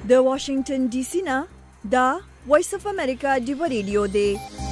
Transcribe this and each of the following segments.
د واشنگټن ډي سي نه دا وایس اف امریکا ډیو ریډیو دی.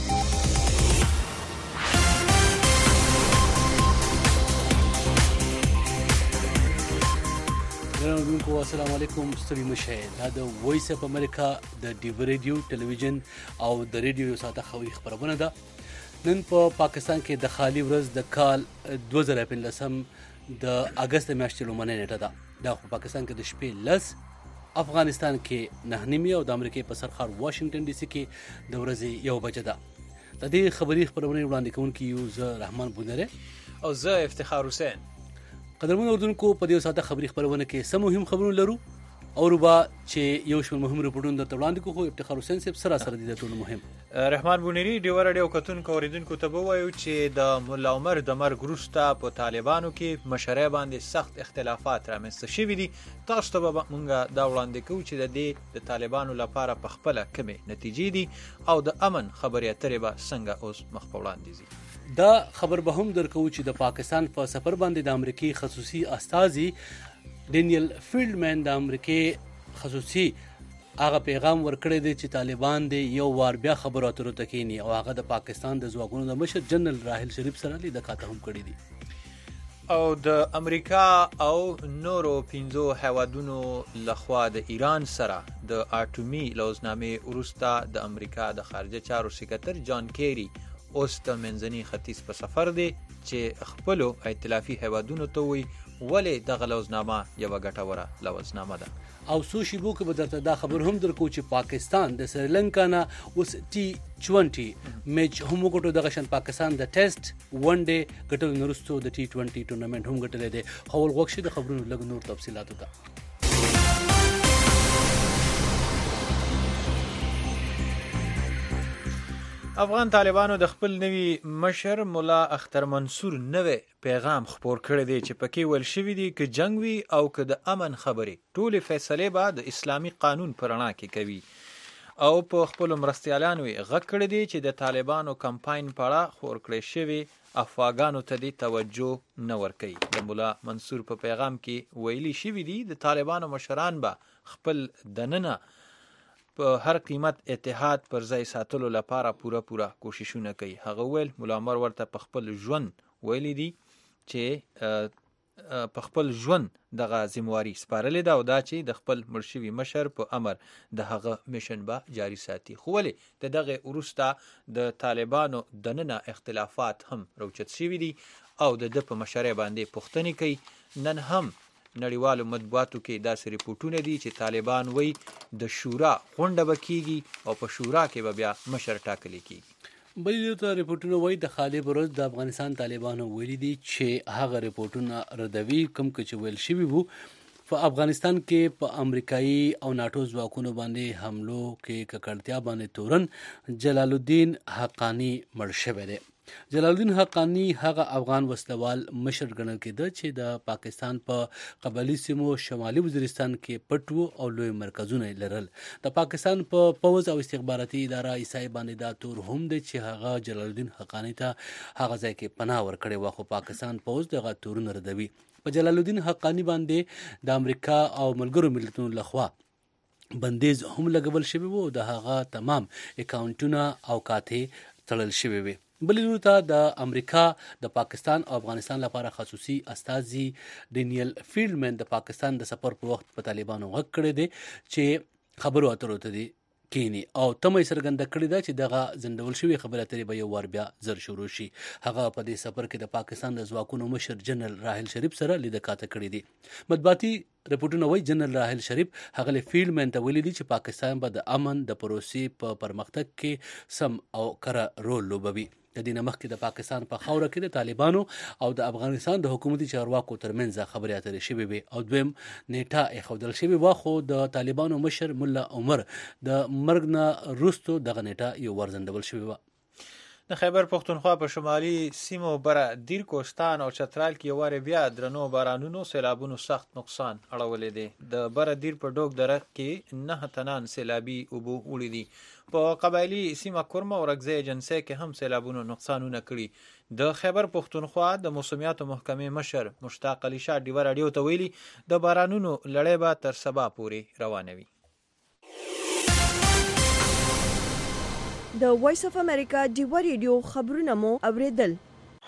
السلام علیکم ستړي مشه. دا د وایس اف امریکا د ډیو ریډیو ټلویزیون او د ریډیو ساته خوري خبرونه ده. نن په پاکستان کې د خالی ورځ د کال 2015 د اگست میاشتې لومړنۍ نیټه ده. دا په پاکستان کې د شپې 10، افغانستان کې 9 او د امریکای په سرخار واشنگټن ډي سي کې د ورځې 1 بجه ده. د دې خبري خبرونه وړاندې کوونکی یو زه رحمان بونره او زه افتخار حسین. قدرمن اردوونکو، په دې ساده خبري خبرونه کې سم مهم خبرونه لرو او ربا چې یو شمېر مهم رپورټونه درته وړاندې کوو. خو افتخار حسین صاحب سره د ټولو مهم رحمان بونری ډیو راډیو کتونکو اوریدونکو ته ووایو چې د مولا عمر د مرګ وروسته په طالبانو کې مشرۍ باندې سخت اختلافات رامنځته شوي دي. تاسو ته به مونږ دا وړاندې کوو چې د دې د طالبانو لپاره په خپله کومې نتیجې دي او د امن خبرې اترې به څنګه اوس مخ په وړاندې ځي. دا خبر به هم درکو چې د پاکستان په سفر باندې د امریکای خصوصي استازي ډینیل فیلډمن د امریکای خصوصي هغه پیغام ورکړی دی چې طالبان د یو وار بیا خبرو اترو ته کینی او هغه د پاکستان د ځواکونو د مشر جنرال راحل شریف سره لیدکاته هم کړی دي او د امریکا او نورو 15 هیوادونو لخوا د ایران سره د اټومي لوزنامې وروسته د امریکا د خارجه چارو سکرټر جان کیری اوس د منځني ختیځ په سفر دی چې خپلو ائتلافي هیوادونو ته وایي ولې دغه لوزنامه یوه ګټوره لوزنامه ده. او سو شیبو کې به درته دا خبر هم درکو چې پاکستان د سریلانکا نه اوس T20 میچ هم وګټو. دغه شان پاکستان د ټیسټ ون ډے ګټلو نه وروسته د T20 ټورنمنټ هم ګټلی دی. خو ولغوښ د خبرونو لږ نور تفصیلاتو ته. افغان طالبانو د خپل نوي مشر مولا اختر منصور نوی پیغام خپور کړی دی چې پکې ویل شوي دي که جنگ وي او که د امن خبرې ټولې فیصلې به د اسلامي قانون په رڼا کې کوي. او په خپلو مرستیالانو یې غږ کړی دی چې د طالبانو کمپاین په اړه خپور کړی شوي افواګانو ته دې توجه نه ورکوي. د مولا منصور په پیغام کې ویلي شوي دي د طالبانو مشران به خپل دننه په هر قیمت اتحاد پر ځای ساتلو لپاره پوره کوششونه کوي. هغه ویل مولا عمر ورته په خپل ژوند ویلي دي چې په خپل ژوند دغه ذمواري سپارلې ده او دا چې د خپل مړ شوي مشر په امر د هغه میشن به جاري ساتي. خو ولې د دغه وروسته د طالبانو دننه اختلافات هم راوچت شوي دي او د ده په مشرۍ باندې پوښتنې کوي. نن هم نړیوالو مطبوعاتو کې داسې ریپورټونه دي چې طالبان وایي د شورا غونډه به کیږي او په شورا کې به بیا مشر ټاکلی کیږي. بلې ته ریپورټونه وایي د خالي بروز د افغانستان طالبانو ویلي دي چې هغه ریپورټونه ردوي کوم چې ویل شوي وو په افغانستان کې په امریکایي او ناټو ځواکونو باندې حملو کې ککړتیا باندې تورن جلال الدین حقانی مړ شوی دی. جلال الدین حقانی هغه افغان وسلوال مشر ګڼل کېده چې د پاکستان په قبایلي سیمو شمالي وزیرستان کې پټو او لوی مرکزونه لرل. د پاکستان په پوځ او استخباراتي اداره ایسای باندې دا تور هم دی چې هغه جلال الدین حقانی ته هغه ځای کې پناه ورکړې وه، خو پاکستان پوځ دغه تورونه ردوي. په جلال الدین حقانی باندې د امریکا او ملګرو ملتونو لخوا بندیز هم لګول شوی وو. د هغه تمام اکاونټونه او کاتې تړل شوی وي. بلې ته د امریکا د پاکستان او افغانستان لپاره خصوصي استازي ډینیل فیلډمن د پاکستان د سفر په وخت په طالبانو غږ کړی دی چې خبرو اترو ته دي کینی او تمه څرګنده کړې ده چې دغه ځنډول شوي خبرې اترې به یو وار بیا زر شروع شي. هغه په دې سفر کې د پاکستان د ځواکونو مشر جنرال راحل شریف سره لیدکاته کړې دي. مطبوعاتي رپورټونه وایي جنرال راحل شریف هغه فیلډمن ته ویلي دي چې پاکستان به د امن د پروسې په پرمختګ کې سم او کره رول لوبوي. د دې نه مخکې د پاکستان په خاوره کې د طالبانو او د افغانستان د حکومتي چارواکو ترمنځ خبرې اترې شوې وې او دویم نیټه ایښودل شوې وه، خو د طالبانو مشر مولا عمر د مرګ نه وروسته دغه نیټه یو ور ځنډول شوې وه. د خیبر پښتونخوا په شمالي سیمو بره دیر کوستان او چترال کې یو وار بیا درنو بارانونو سیلابونو سخت نقصان اړولی دی. د بره دیر په ډوک دره کې 9 تنان سیلابي اوبه وړي دي. په قبایلي سیمه کورمه او رګزی ایجنسۍ کې هم سیلابونو نقصانونه کړي. د خیبر پښتونخوا د موسمیاتو محکمې مشر مشتاق علي شاه ډیوه راډیو ته ویلي د بارانونو لړۍ به تر سبا پورې روانه وي. د وایس اف امریکا ډیوا ریډیو خبرونه مو اوریدل.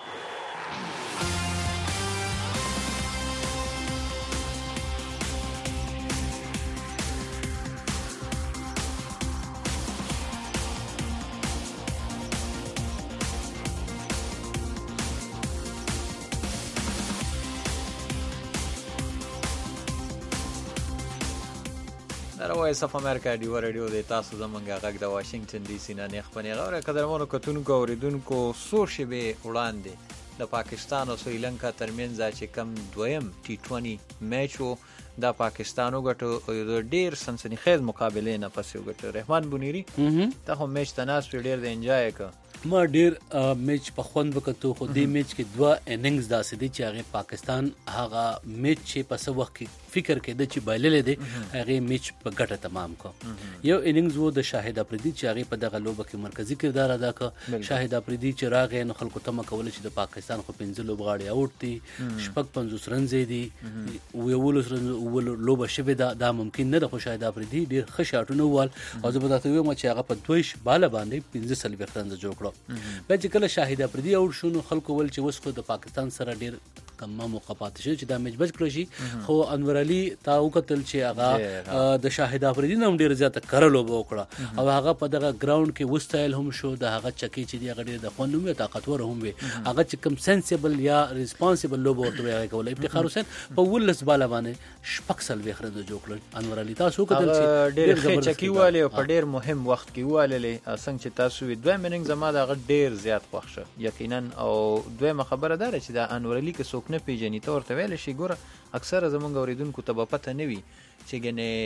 وایس اف امریکا ډیوا ریډیو د تاسو زمونږ غږ د واشنگټن ډي سي نه خپنې غوړه قدرمنو کتونکو اوریدونکو څو شیبې وړاندې د پاکستان او سریلانکا ترمنځ چې کم دویم T20 میچ وو د پاکستان وګټو د ډیر سنسنیخیز مقابله نه پس وګټو. رحمان بونیری ته هم میچ تناس په ډیر د انجوای ک ما ډیر میچ په خوند وکړو خو دې میچ کې دوه اننګز داسې دي چې هغه پاکستان هغه میچ چې په څه وخت کې فکر کې د چې بایللې دي هغه میچ په ګټه تمام کو. یو اننګز وو د شاهد افریدي چې هغه په دغه لوبه کې مرکزی کردار ادا کړ. شاهد افریدي چې راغی نو خلکو ته مکول چې د پاکستان خو 15 لوبغاړي اوټ دي شپږ 50 رن زیدي ویول لوبه شوه دا ممکن نه ده. خو شاهد افریدي ډیر ښه شاټونه وال او زه به تاسو وایم چې هغه په دویش بالا باندې 15 سلوي رن جوړ کړو. بیا چې کله شاهد افریدي اوټ شو خلکو ول چې وس خو د پاکستان سره ډیر کم موقع پاتې شي چې دا میچ بچ کړی شي. خو انور علي تا وکتل چې هغه د شاهد افریدي نوم ډیر زیاته کړلو وکړه او هغه په دغه ګراوند کې وستایل هم شو د هغه چکی چې دی هغه ډیر د خوندوم طاقتور هم وي هغه چې کم سنسیبل یا ریسپانسیبل لوب ورته هغه کول. افتخار حسین په ولس بالا باندې شپکسل وخره جوړ کړل. انور علي تاسو وکتل چې ډیر ښه چکی واله او په ډیر مهم وخت کې واله څنګه چې تاسو دوه مننګ زما د ډیر زیات خوښه یقینا. او دویمه خبره ده چې د انور علي کې څوک نه پیژني ته ورته ویل شي ګوره اکثره زمونږ اوریدونکو ته به پته نه وي چې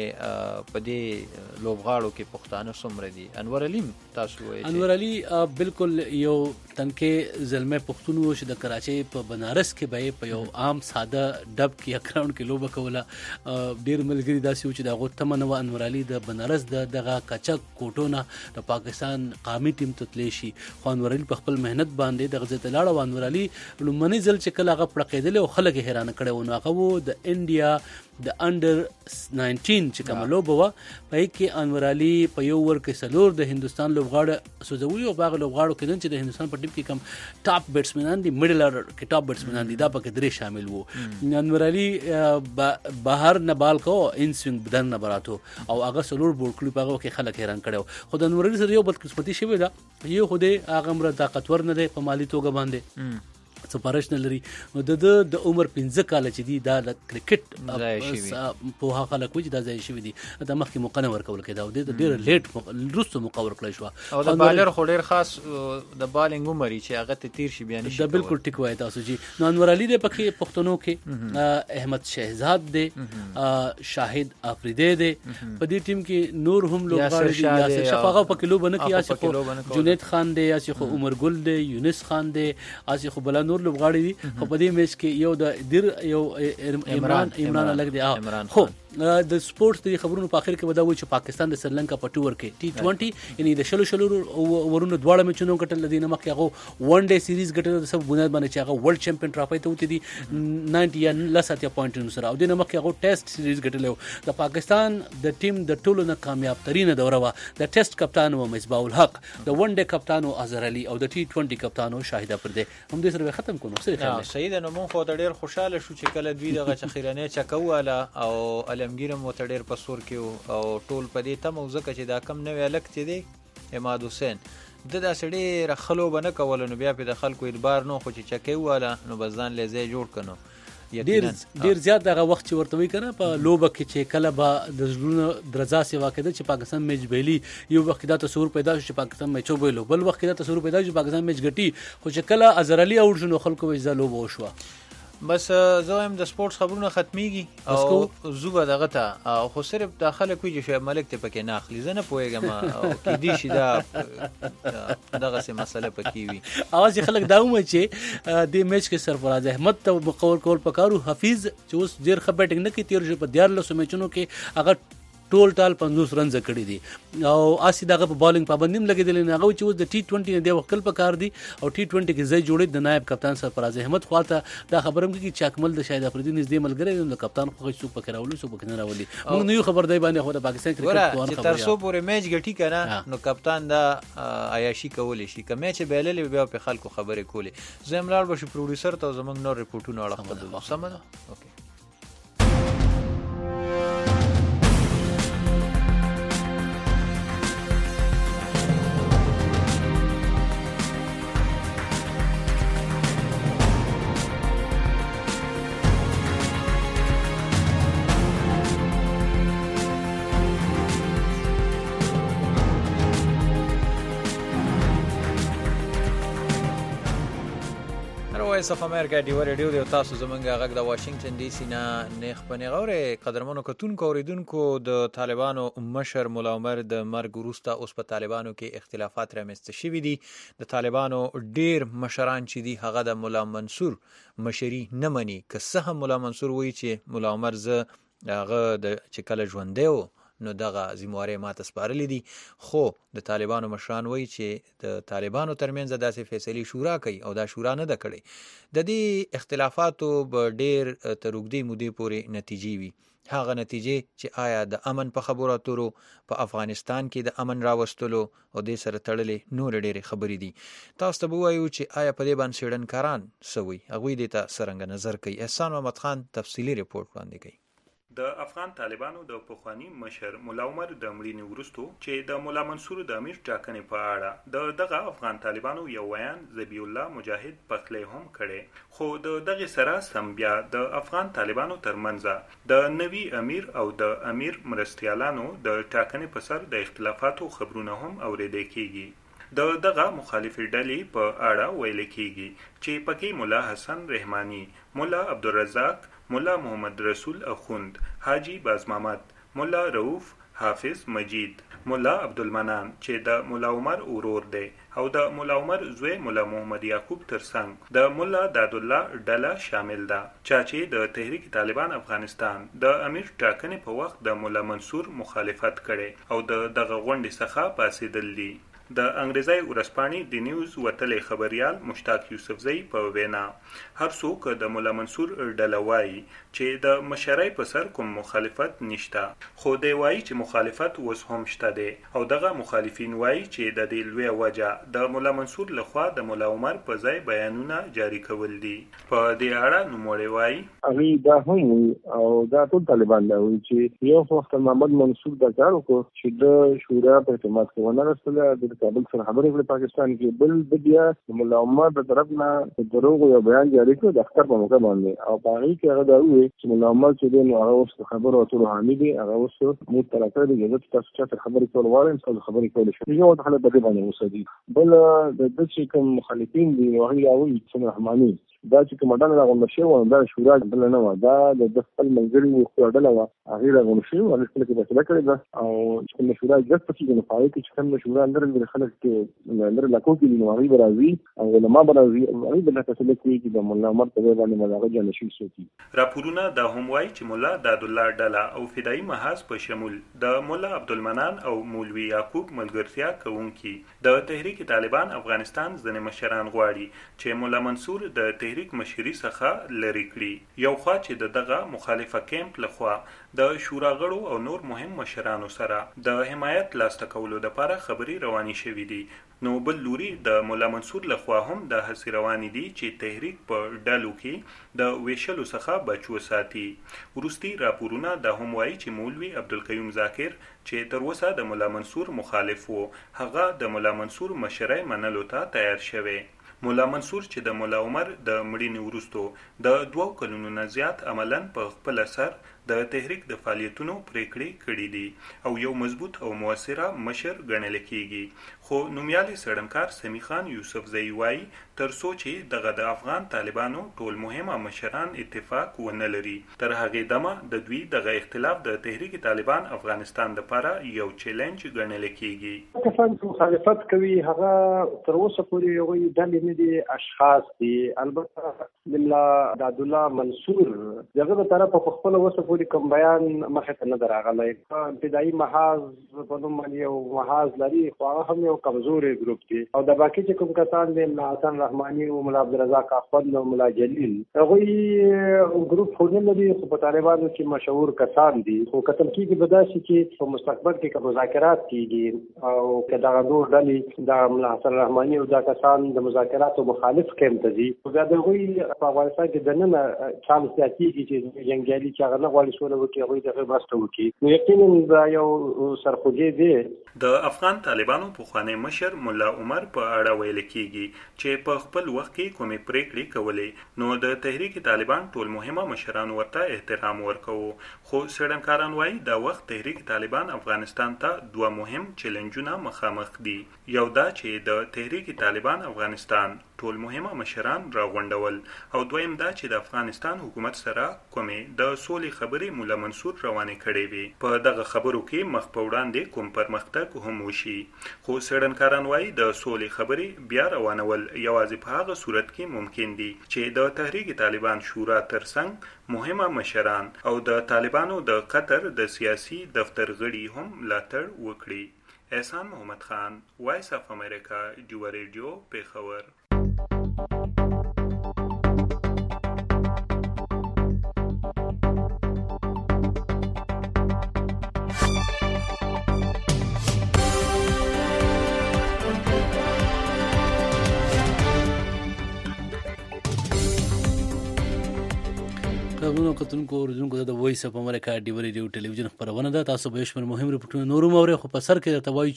ګنې په دې لوبغاړو کې پښتانه څومره دي. انور علي تاسو وایي انور علي بالکل یو تنکي زلمه پښتون و چې د کراچۍ په بنارس کې به په یو عام ساده ډب کې اکراوند کې لوبه کوله. ډیر ملګری داسې و چې د هغه تمنه و انور علي د بنارس دغه کچک کوټونه د پاکستان قومي ټیم ته تللی شي. خو انور علي په خپل مهنت باندې دغه ځای ته لاړ او انور علي لومړنی ځل چې کله هغه پړقېدل او خلک حیران کړي و نو هغه د انډیا د انډر 19 چې کوم لوبه و په کې انور علي په یو ور کې سلور د هندستان لوبغاړو سوزوي او باغ لوبغاړو کې چې د هندستان په ټیم کې کم ټاپ بیټسمنان دي میډل اور کې ټاپ بیټسمنان دي دا پکې درې شامل وو. انور علي بهر نه بال کو ان سوینګ بدن نه براتو او هغه سلور بول کړی په هغه کې خلک حیران کړي. خو د انور علي سره یو بدقسمتي شوی دا یو خوده هغه مر طاقتور نه دی په مالی توګه باندې سپارښت نه لري نو د عمر 15 کال چې دی دا د کرکټ په هغه خلک وځي دا ځای شوی دی د مخکې موقع نه ورکول کېدا او د ډیر لیټ روستو موقع ورکړی شو او د بالر خو ډیر خاص د بالینګ عمر چې هغه ته تیر شي بیان شي. دا بالکل ټیک وای تاسو جی. نو انور علي د پکې پښتنو کې احمد شهزاد دی شاهد افریدی دی په دې ټیم کې نور هم لوبغاړي دي یاسر شفاغه پکې لوب نه کیاسي خو جنید خان دی یاسي خو عمر ګل دی یونس خان دی یاسي خو بل نور لوبغاړي دي. خو په دې میچ کې یو د دیر یو عمران الګ دی. خو د سپورټس د خبرونو په اخر کې ودا و چې پاکستان د سریلانکا په ټور کې T20 یعنی د شلو ورونو دواړه میچونو ګټل دي. نه مخکې هغه ون ډے سیریز ګټل د سب بنیاد باندې چې هغه ورلد چمپیون ټرافي ته وتی دي 90 یا لساتیا پوینټونو سره او د نه مخکې هغه ټیسټ سیریز ګټل. د پاکستان د ټیم د ټولو نه کامیاب ترینه دوره وا د ټیسټ کپتان و مصباح الحق د ون ډے کپتان و اظهر علي او د T20 کپتان و شاهد افریدی هم دې سره ختم کونو سره خیر سید نو مونږ خو ډیر خوشاله شو چې کله دوی دغه چخیرانه چکواله او علمگیر مو ډیر پسور کې او ټول پدې ته موزه چې دا کم نه ویلک چې دی اماد حسین د داسړي رخلو بنه کول نو بیا په د خلکو اعتبار نو خو چې چکواله نو بزان لزې جوړ کنو. ډیر زیات دغه وخت چې ورته وی کنه په لوبه کې چې کله به د زړونو درزا سی واقع ده چې پاکستان میچ بیلی یو وخت دا تصور پیدا شو چې پاکستان میچو بیلو بل وخت دا تصور پیدا شو چې پاکستان میچ ګټي خو چې کله اظهر علي او شنو خلکو وځه لوبه وشو. بس زه هم د سپورټس خبرونه ختميږي او زوبه دغه ته خو صرف داخله کوي چې شعیب ملک ته پکې نه اخلي زه نه پوهیږم او کې دي شي دا دغه څه مسله پکې وي اواز خلک دا ومه چې د میچ کې سرفراز احمد ته مقور کول پکارو حفیظ چې اوس ډیر ښه بیټینګ نه کوي تیر شو په 14 میچونو کې هغه ټول ټال 50 رنز کړي دي او اسی دغه په بالینګ پابندیم لګیدل نه هغه چې اوس د ټي 20 نه دی وکړ په کار دي او ټي 20 کې ځای جوړې د نائب کپتان سرفراز احمد خواته دا خبرم کې چې اکمل د شاهد افریدي نږدې ملګری د کپتان خو څوک پکې راولي څوک پکې نه راولي موږ نو خبر دی باندې خو د پاکستان کرکټ کوان خبر تر څو پورې میچ ګټي کنه نو کپتان دا عیاشي کولی شي که میچ بیللې بیا په خلکو خبرې کولې زم لاړ بشو پروډوسر ته زمنګ نور ریپورتونه اړه سم ده اوکې وایس اف امریکا دی ریډیو دی تاسو زمونږ غږ د واشنگټن ډي سي نه نیخ پنې غوړې قدرمنو کتونکو اوریدونکو د طالبانو مشر مولا عمر د مرګ وروسته اوس په طالبانو کې اختلافات رامنځته شوي دي د طالبانو ډیر مشران چې دي هغه د مولا منصور مشري نه مني که څه هم مولا منصور وایي چې مولا عمر زه هغه د چې کله ژوندی و نو دغه ذمہواری ماته سپارلې دي خو د طالبانو مشران وایي چې د طالبانو ترمنځ داسې فیصلې شورا کوي او دا شورا نه ده کړې د دې اختلافاتو به ډیر تر اوږدې مودې پورې نتیجې وي هغه نتیجې چې آیا د امن په خبرو اترو په افغانستان کې د امن راوستلو او د سره تړلې نور ډېرې خبرې دي تاسو ته وایو چې آیا په دې باندې څېړنکاران سوي هغوی دې ته څرنګه نظر کوي احسان محمد خان تفصیلي ریپورت وړاندې کوي د افغان طالبانو د پخوانی مشر مولا عمر د مړینې وروسته چې د مولا منصور د امیر ټاکنې په اړه دغه افغان طالبانو یو ویان ذبیح الله مجاهد پخلی هم کړي خو دغه سره سم بیا د افغان طالبانو ترمنځ د نوي امیر او د امیر مرستیالانو د ټاکنې په سر د اختلافاتو خبرونه هم اوریدل کیږي دغه مخالفي ډلې په اړه ویل کیږي چې پکې مولا حسن رحماني مولا عبدالرزاق مولا محمد رسول اخوند حاجی باز محمد مولا رؤوف حافظ مجید مولا عبدالمنان چې د مولا عمر ورور دی او د مولا عمر زوی مولا محمد یعقوب ترڅنګ د مولا دادالله ډله شامل ده چې د تحریک طالبان افغانستان د امیر ټاکنې په وخت د مولا منصور مخالفت کړي او دغه غونډې څخه پاسېدل دي د انګریزي ورځپاڼې د نیوز وتلې خبريال مشتاق یوسفزئی په وینا هر څوک د مولا منصور ډله وایي چې د مشرۍ په سر کوم مخالفت نشته خو دی وایي چې مخالفت اوس هم شته دی او دغه مخالفین وایي چې د دې لویه وجه د مولا منصور لخوا د مولا عمر په ځای بیانونه جاری کول دي په دې اړه نوموړی وایي هغه دا هم او دا ټول طالبان دا وایي چې یو وخت محمد منصور دا کار وکړ چې د شورا په اعتماد کې ونه رسېدل د کابل سره خبرې کړې پاکستان کې بل بیا مولا عمر د طرف نه دروغ یو بیان جاری کړ د اختر په موقع باندې او په هغه کې هغه دا وایي چې مولا عمر چې دی نو هغه اوس خبرو اترو حامي دي هغه اوس مو ترکه دي چې تاسو چې خبرې کول غواړئ تاسو خبرې کول شي یو ته حالت بدې باندې وسدي بل د دې کوم مخالفین دي هغه یاوي چې رحماني دا چې کومه راغون شي و دا شورا بل نه و دا د خپل منځري خو ډله و هغه راغون شي او خپل کې فیصله کړې ده او چې کوم شورا د پکې نه پای کې چې کوم شورا اندر خلک کې اندر لاکو کې نو هغه برازي او علماء برازي هغه بل فیصله کوي چې د مولا عمر په باندې مداغه جن شي سوتي راپورونه د هم وایي چې مولا دادالله ډله او فدایي محاذ په شمول د مولا عبدالمنان او مولوي یعقوب ملګرتیا کوونکي د تحریک طالبان افغانستان ځنې مشران غواړي چې مولا منصور د تحریک مشري څخه لري کړي یو خوا چې دغه مخالفه کیمپ لخوا د شورا غړو او نور مهم مشرانو سره د حمایت لاسته کولو لپاره خبري رواني شوې دي نو بل لوري د مولا منصور لخوا هم د هڅې روانې دي چې تحریک په ډلو کې د ویشلو څخه بچ وساتي وروستي راپورونه د هم وایي چې مولوي عبدالقیوم ذاکر چې تر اوسه د مولا منصور مخالف و هغه د مولا منصور مشرۍ منلو ته تیار شوی مولا منصور چې د مولا عمر د مړینې وروسته د 2 کلونو نه زیات عملاً په خپل سر د تحریک د فعالیتونو پریکړې کړې دي او یو مضبوط او موثره مشر ګڼل کیږي خو نومیالي څېړنکار سمي خان یوسفزئی وایي تر څو چې دغه د افغان طالبانو ټول مهمه مشران اتفاق ونه لري تر هغې دمه د دوی دغه اختلاف د تحریک طالبان افغانستان لپاره یو چیلنج ګڼل کیږي کسان چې مخالفت کوي هغه تر اوسه پورې یو ډلې نه دي اشخاص دي البته ملا عبدالله منصور دغه په طرف په خپل وسه پوری کوم بیان مخه ته نه دراغلی. ابتدایي محاذ په نوم باندې یو محاذ لري خو هغه هم یو کمزوري ګروپ دی او د باقي چې کوم کسان دي ملا حسن رحماني او ملا عبدالرزاق احمد او ملا جلیل هغوی ګروپ خو نه لري خو په طالبانو کې مشهور کسان دي. خو کتل کېږي به داسې چې په مستقبل کې که مذاکرات کېږي او که دغه نور ډلې د ملا حسن رحماني او دا کسان د مذاکراتو مخالف کیمپ ته ځي بیا د هغوی په افغانستان کې دننه چانس زیاتېږي چې جنګیالي چې هغه نه غواړي سوله وکړي هغوی د هغې مرسته وکړي. نو یقینا دا یو سرخوږی دی. د افغان طالبانو پخوانی مشر ملا عمر په اړه ویل کېږي چې په خپل وخت کې کومې پریکړې کولې نو د تحریک طالبان ټول مهمه مشران ورته احترام ورکوه. خو څېړنکاران وایي دا وخت تحریک طالبان افغانستان ته دوه مهم چیلنجونه مخامخ دي. یو دا چې د تحریک طالبان افغانستان ټول مهمه مشران راغونډول او دویم دا چې د افغانستان حکومت سره کومې د سولې خبرې مولا منصور روانې کړې وي. په دغه خبرو کې مخ په وړاندې کوم پرمختګ هم وشي. خو څېړنکاران وایي د سولې خبرې بیا روانول یوازې په هغه صورت کې ممکن دي چې د تحریک طالبان شورا ترڅنګ مهمه مشران او د طالبانو د قطر د سیاسي دفتر غړي هم ملاتړ وکړي. احسان محمد خان، وایس اف امریکا، ډیو ریډیو، پیښور. قانون کتونکو اوریدونکو د وایس اف امریکا ډیو ریډیو ټلویزیون خبرونه ده. تاسو به شمن مهم رپورټونه نورم اورئ خو په سر کې درته وایي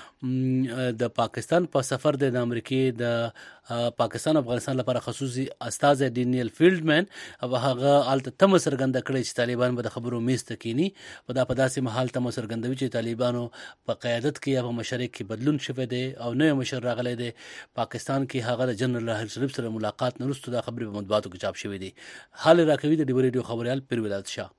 چې د پاکستان په سفر د امریکې د پاکستان افغانستان لپاره خصوصي استازی ډینیل فیلډمن او هغه الته تم سرګند کړی چې طالبان به د خبرو میز ته کینی. په داسې محل تم سرګندوي چې طالبانو په قیادت کې یا په مشرۍ کې بدلون شوی دی او نوی مشر راغلی دی. پاکستان کې هغه د جنرال راحیل شریف سره ملاقات نه وروسته دا خبرې په مطبوعاتو کې چاپ شوې دي. حال راکوي د ډیو ریډیو خبريال پرویلات شاه.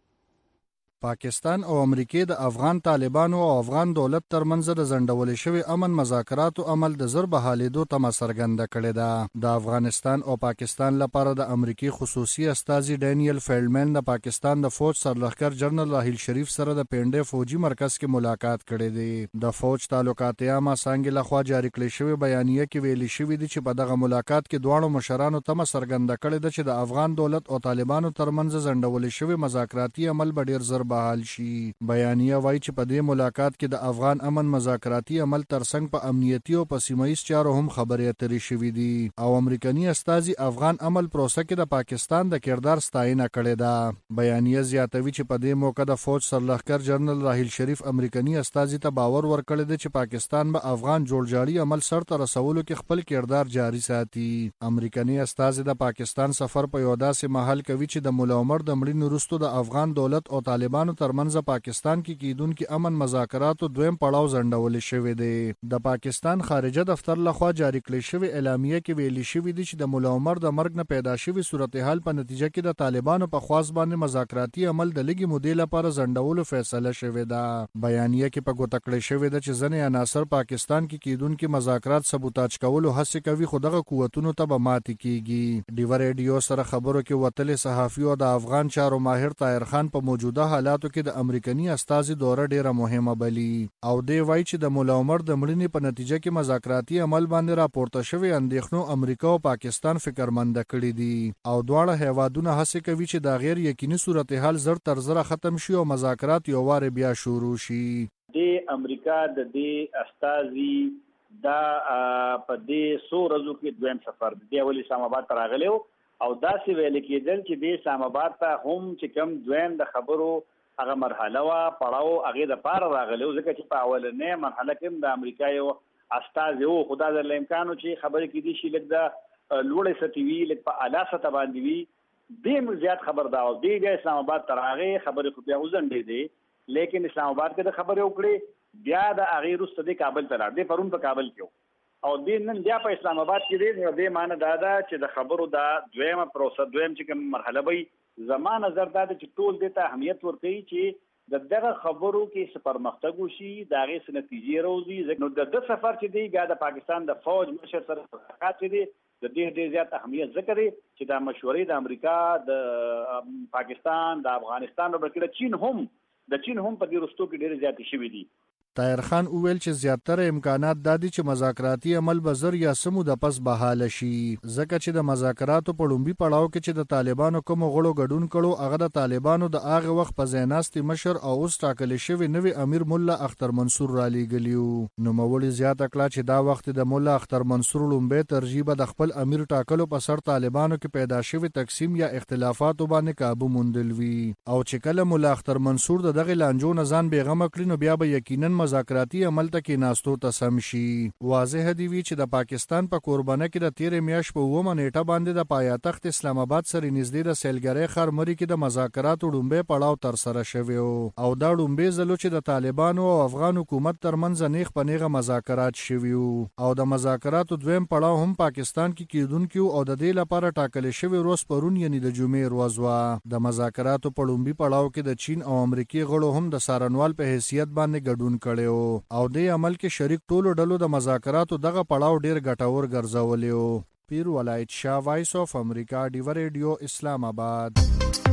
پاکستان او امریکې د افغان طالبانو او افغان دولت ترمنځ د ځنډول شوی امن مذاکراتو عمل د زر بحالېدو تمه څرګنده کړې ده. د افغانستان او پاکستان لپاره د امریکای خصوصي استازي ډینیل فیلډمن د پاکستان د فوج سرلښکر جنرال راحیل شریف سره د پینډې فوجي مرکز کې ملاقات کړې دی. د فوج تعلقات عامه څانګې لخوا جاری کړې شوی بیانیه کې ویلي شوی دی چې په دغه ملاقات کې دواړو مشرانو تمه څرګنده کړې ده چې د افغان دولت او طالبانو ترمنځ ځنډول شوی مذاکراتي عمل به ډیر زر بحال شي. بیانیه وایي چې په دې ملاقات کې د افغان امن مذاکراتي عمل ترڅنګ په امنیتي او په سیمایي چارو هم خبرې اترې شوې دي او امریکایي استازي افغان عمل پروسه کې د پاکستان د کردار ستاینه کړې ده. بیانیه زیاتوي چې په دې موقع د فوج سرلښکر جنرال راحیل شریف امریکایي استازي ته باور ورکړی دی چې پاکستان به افغان جوړجاړي عمل سرته رسولو کې خپل کردار جاري ساتي. امریکایي استازي د پاکستان سفر په یو داسې محل کوي چې د مولا عمر د مړینې وروسته د افغان دولت او طالبانو ترمنځ پاکستان کې کیدونکو امن مذاکراتو دویم پړاو ځنډول شوی دی. د پاکستان خارجه دفتر لخوا جاری کړی شوی اعلامیه کې ویلي شوی دی چې د مولا عمر د مرګ نه پیدا شوی صورتحال په نتیجه کې د طالبانو په خواست باندې مذاکراتي عمل د لګي مودې لپاره ځنډولو فیصله شوی ده. بیانیه کې په ګوته کړی شوی دی چې ځینې عناصر پاکستان کې کیدونکو مذاکرات سبوتاج کولو هڅه کوي خو دغه قوتونو ته به ماتې کیږي. ډیو ریډیو سره خبرو کې وتلې صحافي او د افغان چارو ماهر طاهر خان په موجوده حالاتو کې د امریکایي استازي دوره ډیره مهمه بلی او دی وایي چې د مولا عمر د مړینې په نتیجه کې مذاکراتي عمل باندې راپورته شوی اندېښنو امریکا او پاکستان فکرمند کړي دي او دواړه هیوادونه هڅه کوي چې دا غیر یقیني صورتحال زر تر زره ختم شي او مذاکرات یو واره بیا شروع شي. د امریکا د دې استازي دا په دې څو ورځو کې دویم سفر دی ولې اسلام آباد ته راغلی او داسې ویل کېدل چې د اسلام آباد ته هم چې کوم دویم د خبرو هغه مرحله وا پړاو هغه د پاره راغلی ځکه چې په اولنې مرحله کې د امریکا یو استازي او خدا د امکانو چې خبرې کې دي شي لږ د لوړې ستوي لږ په اعلی سطح باندې وي د زیات خبر دا او دی بیا اسلام آباد ته راغی خبرې خو بیا وزنډې دي لیکن اسلام آباد کې د خبرې وکړې بیا د هغې وروسته د کابل ته لاړ دی پرون په کابل کې او د نن بیا په اسلام آباد کې دی نو دې معنی دا ده چې د خبرو دا دویمه پروسه دویم چې کوم مرحله وي زما نظر دا ده چې ټول دې ته اهمیت ورکوي چې د دغه خبرو کې څه پرمختګ وشي د هغې څه نتیجې راوځي نو د ده سفر چې دی بیا د پاکستان د فوج مشر سره ملاقات چې دی د دې ډېر زیات اهمیت ذکر دی چې دا مشورې د امریکا د پاکستان د افغانستان او د چین هم په دې رستو کې ډېر زیات شوي دي. طاهر خان وویل چې زیاتره امکانات دادي چې مذاکراتي عمل به زر یا سمو د پس بحاله شي ځکه چې د مذاکراتو په لومبي پړاو کې چې د طالبانو کوم غړو ګډون کړو هغه د طالبانو د هغه وخت په ځایناستي مشر او اوس ټاکل شوی نوی امیر مولا اختر منصور را لیږلیو. نو مولوی زیاته کړه چې دا وخت د مولا اختر منصور لومبي ترجیح د خپل امیر ټاکلو په سر طالبانو کې پیدا شوی تقسیم یا اختلافات باندې قابو موندل وی او چې کله مولا اختر منصور دغه لانجو نه ځان بیغمه کړي نو بیا به یقینا مذاکراتي عمل ته کې ناستو ته سم شي. واضح دی وی چې د پاکستان په قربانه کې د 13 میاشت په 9 نیټه باندې د پایتخت اسلام آباد سره نږدې د سیلګری خرمري کې د مذاکراتو ډومبه پړاو تر سره شوی او دا ډومبه زلو چې د طالبانو او افغان حکومت ترمنځ نیغ په نیغه مذاکرات شوی او د مذاکراتو دویم پړاو هم پاکستان کې کیدونکو او د دې لپاره ټاکل شوی روز پرون یعنی د جمعې ورځ وا. د مذاکراتو په ډومبي پړاو کې د چین او امریکای غړو هم د سارنوال په حیثیت باندې ګډون کړي او د عمل کې شریک ټولو ډلو د مذاکراتو دغه پړاو ډیر ګټور ګرځولیو. پیر ولایت شاه، وایس اف امریکا، ډیو ریډیو، اسلام آباد.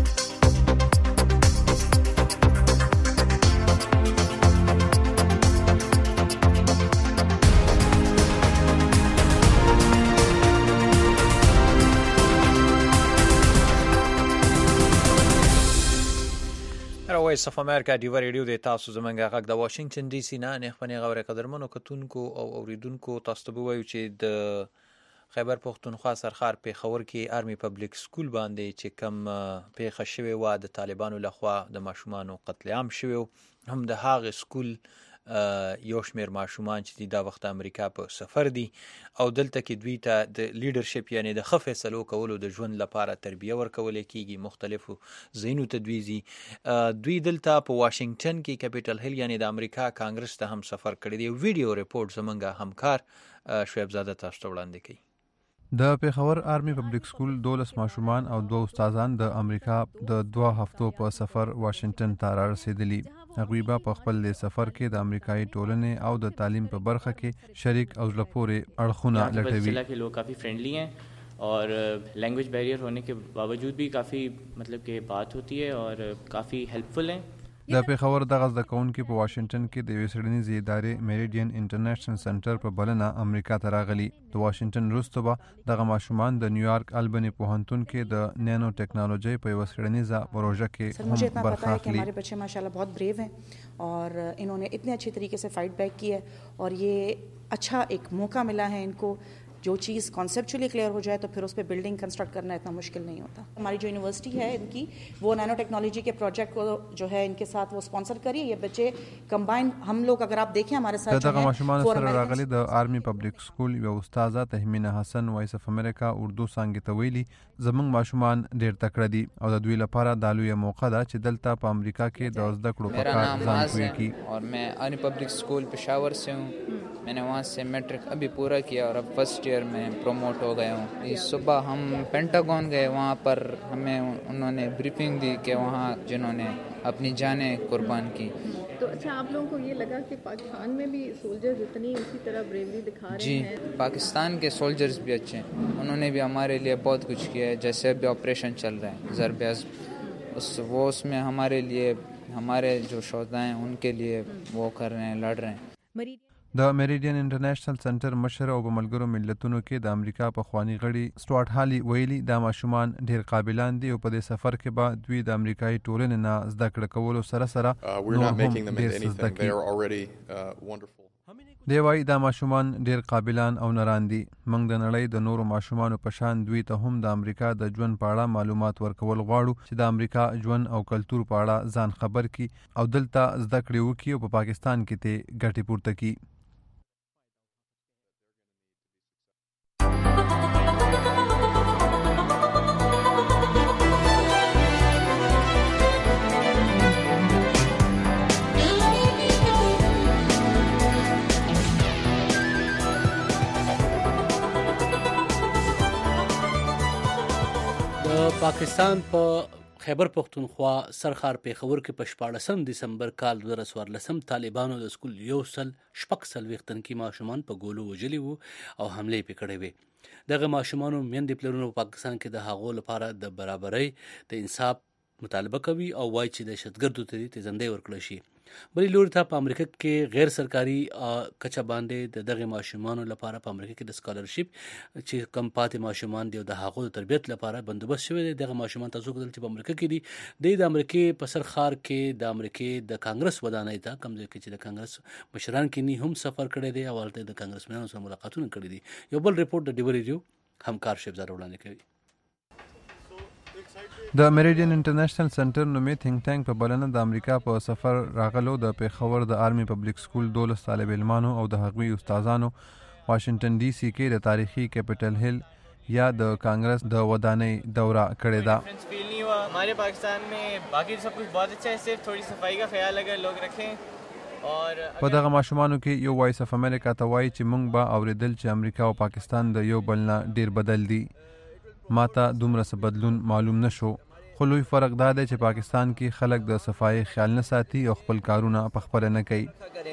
وایس اف امریکا ډیو ریډیو د تاسو زمونږ غږ د واشنگټن ډي سي نه نه خپنې غوړې قدرمنو کتونکو او اوریدونکو تاسو ته وایو چې د خیبر پختونخوا سرخار پیښور کې آرمي پبلک سکول باندې چې کم پیښه شوې و د طالبانو لخوا د ماشومانو قتل عام شوی هم د هغه سکول یو شمیر ماشومان چې دا وخت امریکا په سفر دي او دلته کې دوی ته د لیډرشپ یعنی د ښه فیصلو کولو د ژوند لپاره تربیه ورکول کیږي. مختلفو ځایونو ته دوی دلته په واشنگټن کې کیپټل هیل یعنی د امریکا کانګرس ته هم سفر کړی دی. ویډیو ریپورت زمونږ همکار شعیب زاده تاسو ته وړاندې کوي. د پیښور آرمي پبلک سکول 12 ماشومان او 2 استادان د امریکا د 2 هفتو په سفر واشنگټن ته رسیدلی. هغوی به په خپل سفر کې د امریکایي ټولنې او د تعلیم په برخه کې شریک او زړه پورې اړخونه لټوي. ضلع के लोग काफ़ी फ्रेंडली हैं और लैंग्वेज बैरियर होने के बावजूद भी काफ़ी मतलब कि बात होती है और काफ़ी हेल्पफुल हैं. د پیښور دغه زده کوونکي په واشنگټن کې د یوې څېړنیزې ادارې میریډین انټرنیشنل سنټر په بلنه امریکا ته راغلي. د واشنگټن وروسته به دغه ماشومان د نیویارک البني پوهنتون کې د نانو ټیکنالوژي په یوه څېړنیزه پروژه کې هم برخه اخلي. हमारे बच्चे माशाल्लाह बहुत ब्रेव हैं और इन्होंने इतने अच्छे तरीके से फाइट बैक की है और ये अच्छा एक मौका मिला है इनको. जो चीज़ कॉन्सेप्चुअली क्लियर हो जाए तो फिर उस पर बिल्डिंग कंस्ट्रक्ट करना इतना मुश्किल नहीं होता. हमारी जो यूनिवर्सिटी है इनकी वो नैनो टेक्नोलॉजी के प्रोजेक्ट को जो है इनके साथ वो स्पॉन्सर करिए. ये बच्चे कंबाइन हम लोग अगर आप देखें हमारे साथ دغه ماشومان سره راغلي د آرمي پبلک سکول یو استاده تهمینه حسن وایس اف امریکا اردو څانګې ته ویلي زمونږ ماشومان ډیر تکړه دي او د دوی لپاره دا لوی موقع ده چې دلته په امریکا کې د زده کړو په کار ځان پوهی کی. और मैं आर्मी पब्लिक स्कूल पेशावर से हूँ. मैंने वहाँ से मैट्रिक अभी पूरा किया और अब फर्स्ट ईयर में प्रमोट हो गया हूँ. इस सुबह हम पेंटागन गए, वहाँ पर हमें उन्होंने ब्रीफिंग दी कि वहाँ जिन्होंने अपनी जानें कुर्बान की. तो अच्छा आप लोगों को ये लगा कि पाकिस्तान में भी सोल्जर्स इतनी उसी तरह ब्रेवरी दिखा रहे हैं? जी, पाकिस्तान के सोल्जर्स भी अच्छे हैं. उन्होंने भी हमारे लिए बहुत कुछ किया है. जैसे अभी ऑपरेशन चल रहा है ज़रब उसमें हमारे लिए हमारे जो शोधा हैं उनके लिए वो कर रहे हैं, लड़ रहे हैं. د میریډین انټرنیشنل سنټر مشر او په ملګرو ملتونو کې د امریکا پخوانی غړي سټوارټ هالي ویلي دا ماشومان ډیر قابلان دي او په دې سفر کې به دوی د امریکایي ټولنې نه زده کړه کولو سره سره دی وایي دا ماشومان ډیر قابلان او نران دي. موږ د نړۍ د نورو ماشومانو په شان دوی ته هم د امریکا د ژوند په اړه معلومات ورکول غواړو چې د امریکا ژوند او کلتور په اړه ځان خبر کی او دلته زده کړې وکړي او په پاکستان کې ته ګټې پورته کړي. پاکستان په خیبر پختونخوا سرخار پیښور کې په 14 دسمبر کال 2014 طالبانو د سکول 140 تنکي ماشومان په ګولو وجلي وو او حمله پکړې وې. دغه ماشومانو میندې پلرونو په پاکستان کې د هغو لپاره د برابرۍ د انصاف مطالبه کوي او وایي چې دهشتګردو ته تیزندۍ ورکړل شي. بلې لوري ته په امریکا کې غیر سرکاري کچه باندې دغه ماشومانو لپاره په امریکا کې د سکالرشپ چې کم پاتې ماشومان دي او د هغو د تربیت لپاره بندوبست شوی دی. دغه ماشومان تاسو کتل چې په امریکا کې دي د امریکې په سر ښار کې د امریکې د کانګرس ودانۍ ته کوم ځای کې چې د کانګرس مشران کې هم سفر کړی دی او هلته د کانګرسمنانو سره ملاقاتونه کړي دي. یو بل ریپورت د ډیو ریډیو همکار شبزار وړاندې کوي. د میریډین انټرنیشنل سنټر نومي تھنک ټانک په بلنه د امریکا په سفر راغلو د پیښور د آرمي پبلک سکول 12 طالب علمانو او د هغوی استادانو واشنگټن D C کې د تاریخي کیپټل هیل یا د کانګرس د ودانۍ دوره کړې ده. فیل نہیں ہوا. ہمارے پاکستان میں باقی سب کچھ بہت اچھا ہے, صرف تھوڑی صفائی کا خیال اگر لوگ رکھیں. اور په دغه ماشومانو کې یو وایس اف امریکا ته وایي چې موږ به اوریدل چې امریکا او پاکستان د یو بل نه ډیر بدل دي. ماته دومره څه بدلون معلوم نشو, خو لوی فرق دا دی چې پاکستان کې خلک د صفائی خیال نه ساتي او خپل کارونه په خپله نه کوي.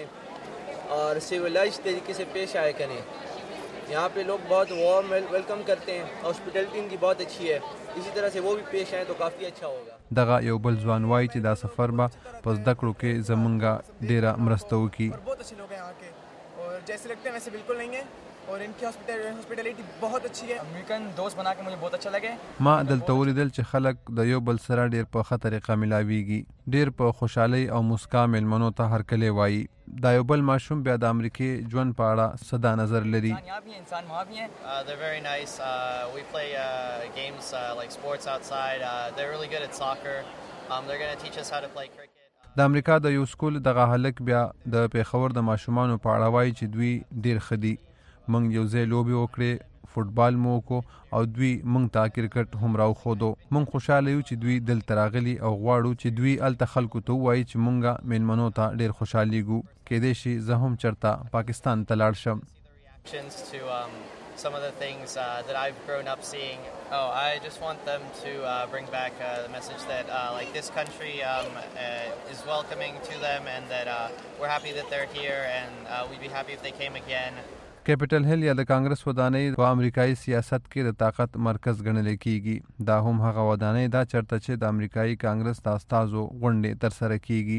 اور سیولائز طریقے سے پیش آئے کریں. یہاں پہ لوگ بہت وارم ویلکم کرتے ہیں, ہاسپٹلٹی ان کی بہت اچھی ہے, اسی طرح سے وہ بھی پیش آئیں تو کافی اچھا ہوگا. دغه یو بل ځوان وایي چې دا سفر به په زده کړو کې زمونږ ډیره مرسته وکړي. بہت اچھے لوگ ہیں یہاں کے اور جیسے لگتے ہیں ویسے بالکل نہیں ہیں اور ان کی ہاسپٹیلٹی بہت اچھی ہے. امریکن دوست بنا کے مجھے بہت اچھا لگے. ما دلته ولیدل چې خلک د یو بل سره ډیر په ښه طریقه ملاویږي, ډیر په خوشحالۍ او مسکا میلمنو ته هرکلی وایي. دا یو بل ماشوم بیا د امریکې ژوند په اړه څه دا نظر لري. انسان وہاں بھی ہیں. They're very nice. We play games like sports outside. They're really good at soccer. They're going to teach us how to play cricket. د امریکا د یو سکول دغه هلک بیا د پیښور د ماشومانو په اړه وایي چې دوی ډیر ښه دي. موږ یو ځای لوبې وکړې, فوټبال مو وکړو او دوی موږ ته کرکټ هم راوښودو. موږ خوشحاله یو چې دوی دلته راغلي او غواړو چې دوی هلته خلکو ته ووایي چې موږ میلمنو ته ډیر خوشحالیږو. کیدای شي زه هم چېرته پاکستان ته لاړ شم. Some of the things that I've grown up seeing. I just want them to bring back the message that like this country is welcoming to them and that we're happy that they're here and we'd be happy if they came again. کیپټل هیل یا د کانګرس ودانۍ په امریکایي سیاست کې د طاقت مرکز ګڼل کیږي. دا هم هغه ودانۍ ده چېرته چې د امریکایي کانګرس د استازو غونډې ترسره کیږي.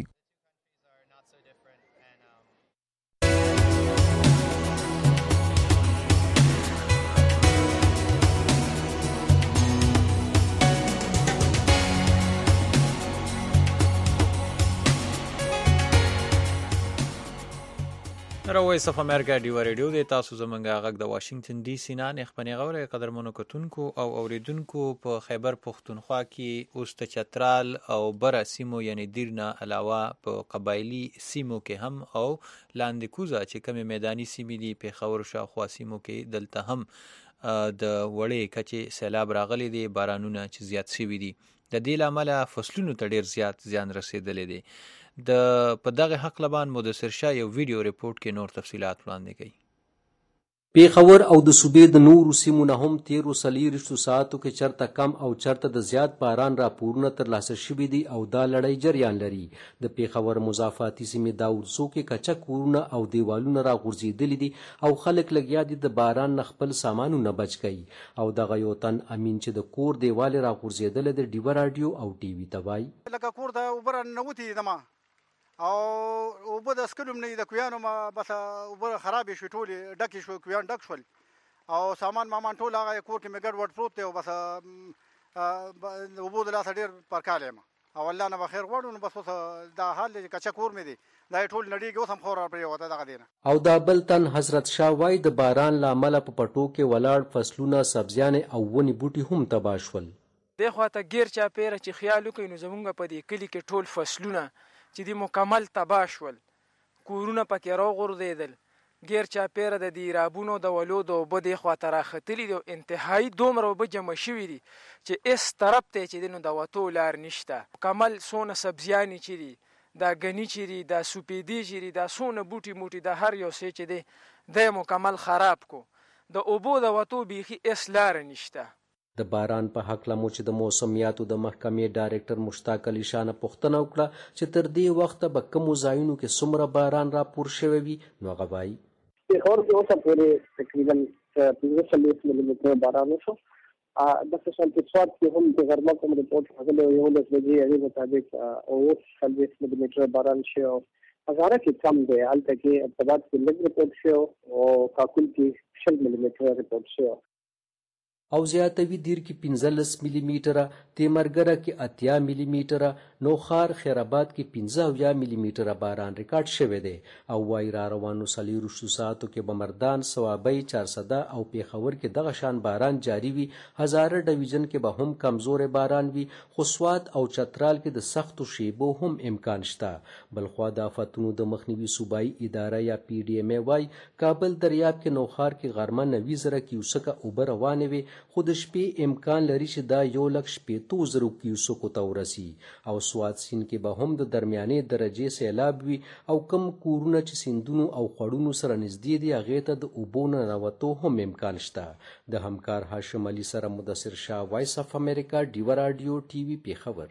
وایس اف امریکا ډیو ریډیو د تاسو زمونږ غږ د واشنگټن D C نه خپنې غوړې قدرمنو کتونکو او اوریدونکو په خیبر پختونخوا کې اوس ته چترال او بره سیمو یعنی دیرنا علاوه په قبایلی سیمو کې هم او لاندې کوزه چې کومې میدانی سیمې دي پیښور شاوخوا سیمو کې دلته هم د وړې کچې سیلاب راغلی دی, بارانونه چې زیات شوي دي. د دې له امله فصلونو ته ډیر زیات زیان رسېدلی دی. په دغه حق لبان مدثر شاه یو ویډیو ریپورت کې نور تفصیلات وړاندې کوي. پیښور او د صوبې د نورو سیمو نه هم تیرو 40 ساعتو کې چرته کم او چرته د زیات باران راپورونه ترلاسه شوي دي او دا لړۍ جریان لري. د پیښور مضافاتي سیمې داوړسو کې کچه کورونه او دیوالونه راغورځېدلي دي او خلک لګیا دي د باران نه خپل سامانونه بچ کوي. او دغه یو تن امین چې د کور دیوال راغورځېدلی د ډیوه راډیو او ټي وي ته وایي لکه کور ته اوبه راننوتې دمه او اوبه د سکلوم نه د کویانو ما بس اوبه خرابې شوې ټولې ډکې شوې کویان ډک شول او سامان مامان ټول هغه کور کې مې ګډ وډ پروت دی او بس اوبو د لاسه ډېر پرکالی یم او الله نه به خیر غواړو نو بس اوس دا حال دی چې کچه کور مې دی دا ټول نړېږي اوس هم خور راپرېوته دغه دی نه. او دا بل تن حضرت شاه وایي د باران له امله په پټو کې ولاړ فصلونه سبزیانې او ونې بوټي هم تباه شول. دې خواته ګیر چاپېره چې خیال وکړئ نو زمونږ په دې کلي کې ټول فصلونه چې دی مکمل تباه شول, کورونه پکې راغورځېدل, غیر چاپېره د دې رابونو د ولو د اوبه دې خواته راختلي دي او انتهایي دومره اوبه جمع شوي دي چې هېڅ طرف ته چې دی نو د وتو لار نشته. مکمل څونه سبزیانې چې دي, دا ګني چې دي, دا سوپېدې چې دي, دا څونه بوټي موټي, دا هر یو څه چې دی دی مکمل خراب کو. د اوبو د وتو بیخي هېڅ لاره نشته. د باران په هکله مو چې د موسمیاتو د محکمې ډایرکټر مشتاق علي شاه نه پوښتنه وکړه چې تر دې وخته به کومو ځایونو کې څومره باران راپور شوی وي نو هغه وایي پیښور کې اوسه پورې تقریبا 15 ملي متره باران وشو. د شانتي سواد کې هم د غرمه کوم رپورټ راغلی یو د بجې هغه مطابق او 15 ملي متره باران شو. هزاره کې کم دی، هلته کې ارتباط کې لږ رپورټ شو او کاکل کې 6 ملي متره رپورټ شو. او زیاتوي دیر کې 15 ملي میټره، تیمرګره کې 80 ملي میټره، نوخار خیرآباد کې 15 ملي میټره باران ریکارډ شوی دی. او وای را روانو 24 ساعتو کې بمردان، صوابۍ، چارسده او پیښور کې دغه شان باران جاری وي. هزاره ډویژن کې به هم کمزور باران وي، خو سوات او چترال کې د سختو شیبو هم امکان شته. بلخوا د آفتونو د مخنیوي صوبایي اداره یا PDMA وای کابل دریاب کې نوخار کې غرمه 90,000 کیوسکه اوبه روانې وي، خو د شپې امکان لري چې دا 1,50,000 کیوسکو ته ورسي. او سوات سیند کې به هم د درمیانې درجې سیلاب وي او کم کورونه چې سیندونو او خوړونو سره نږدې دي هغې ته د اوبو ننوتو هم امکان شته. د همکار هاشم علي سره مدثر شاه، وایس اف امریکا، ډیوه راډیو TV پیښور.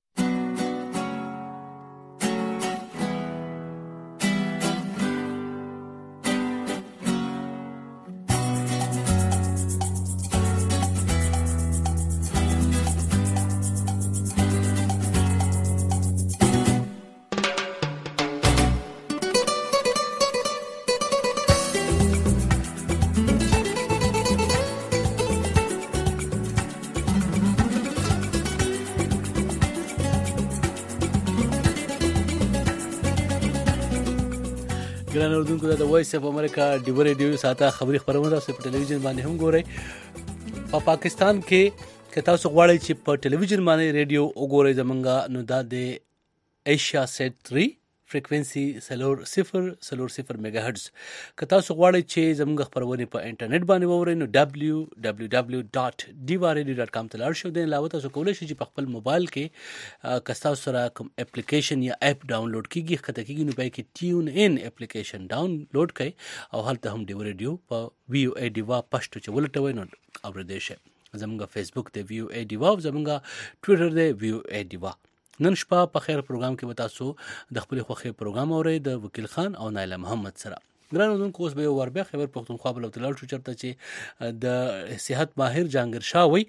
ګران اردوونکو د وایس اف امریکا ډیوه ریډیو ساته خبري خبرونه تاسو په ټلویزیون باندې هم ګورئ. په پاکستان کې که تاسو غواړئ چې په ټلویزیون باندې ریډیو وګورئ زمونږ، نو دا د ایشیا سیټ 3 فریکوینسي 0.0 میگا هرتز. که تاسو غواړئ چې زموږ خبرونه په انټرنیټ باندې واورئ نو www.divaradio.com ته لاړ شئ. د علاوه تاسو کولی شئ چې په خپل موبایل کې که تاسو سره کوم اپلیکیشن یا اپ ډاونلوډ کیږي ښکته کیږي نو پای کې ټیون ان اپلیکیشن ډاونلوډ کړئ او هلته هم ډیو ریډیو په VOA ډیوا پښتو چې ولټوئ نو اورېدای شئ. زموږ فیسبوک دی VOA ډیوا او زموږ ټویټر دی VOA ډیوا. نن شپه په خیر پروګرام کې به تاسو د خپل خوښي پروګرام اورئ د وکیل خان او نایله محمد سره. ګران اردوونکو اوس به یو ور بیا خیبر پښتونخوا بل وتلل شو چرته چې د صحت ماهر جهانګیر شاه وي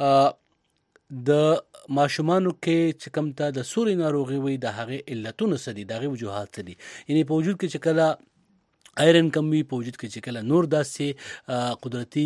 د ماشومانو کې چې کوم ته د سوري ناروغي وي د هغه علتونو څه دي، د هغه وجوهات څه دي. یعنی په وجود کې چې کله آیرن کم وي، په وجود کې چې کله نور داسې قدرتي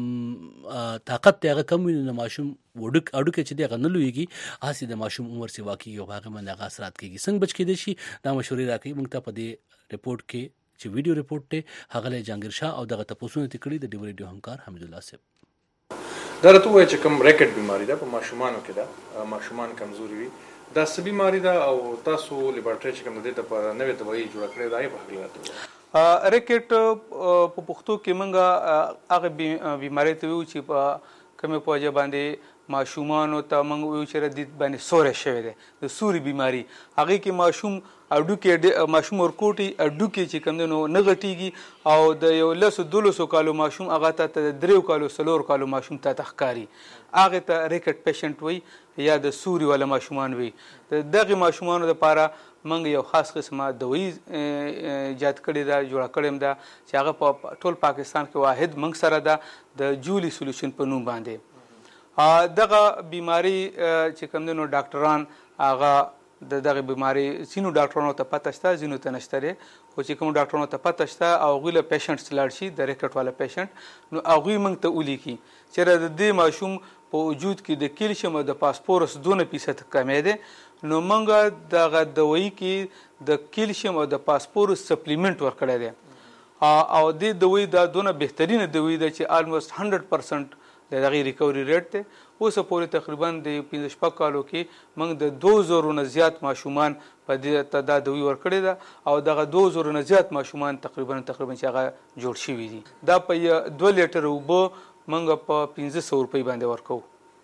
طاقت دی هغه کم وي، نو ماشوم اډوکې چې دی هغه نه لویږي، هسې د ماشوم عمر سیوا کېږي او هغه باندې هغه اثرات کېږي. څنګه بچ کېدای شي دا مشورې راکوي موږ ته په دې رپورټ کې چې ویډیو رپورټ دی هغه له جهانګیر شاه او دغه تپوسونه ترې کړي د ډیو ریډیو همکار حمیدالله صاحب. دا راته ووایه چې کوم ریکټ بیماري ده په ماشومانو کې ده، ماشومان کمزوري وي، دا څه بیماري ده او تاسو لیبارټري چې کوم د دې ته په نوې دوايي جوړه کړې ده په هغې راته ووایه. ریکټ په پښتو کې موږ هغه بیمارۍ ته وایو چې په کومې په وجه باندې ماشومانو ته موږ وایو چې د باندې سوری شوی دی، د سوري بیماري. هغې کې ماشوم ورکوټي اډوکې چې کوم دی نو نه غټېږي او د 11-12 کالو ماشوم هغه ته د 3 کالو 4 کالو ماشوم ته ښکاري، هغې ته ریکټ پیشنټ وایي یا د سوري والا ماشومان وي. د دغې ماشومانو دپاره موږ یو خاص قسمه دوایي ایجاد کړې ده، جوړه کړې ده چې هغه په ټول پاکستان کې واحد موږ سره ده د جولي سولوشن په نوم باندې. دغه بیماری چې کوم دی نو ډاکټران هغه د دغه بیماری ځینو ډاکټرانو ته پته شته، ځینو ته نشته دی، خو چې کوم ډاکټرانو ته پته شته او هغوی له پیشنټس لاړ شي د ریکټ والا پیشنټ نو هغوی موږ ته ولیکي چېرې د دې ماشوم په وجود کې د کیلشیم او د فاسفورس 2% کمی دی، نو موږ دغه دوایي کې د کیلشیم او د فاسفورس سپلیمنټ ورکړی دی او دې دوایي دا دونه بهترینه دوایي ده چې آلموسټ 100% د هغې ریکوري ریټ دی. اوسه پورې تقریبا د 15 کالو کې موږ د 2000 نه زیات ماشومان په دې ته دا دوایي ورکړې ده او دغه 2000 نه زیات ماشومان تقریبا چې هغه جوړ شوي دي. دا په 2 لیټر اوبه موږ په 1500 روپۍ باندې ورکوو.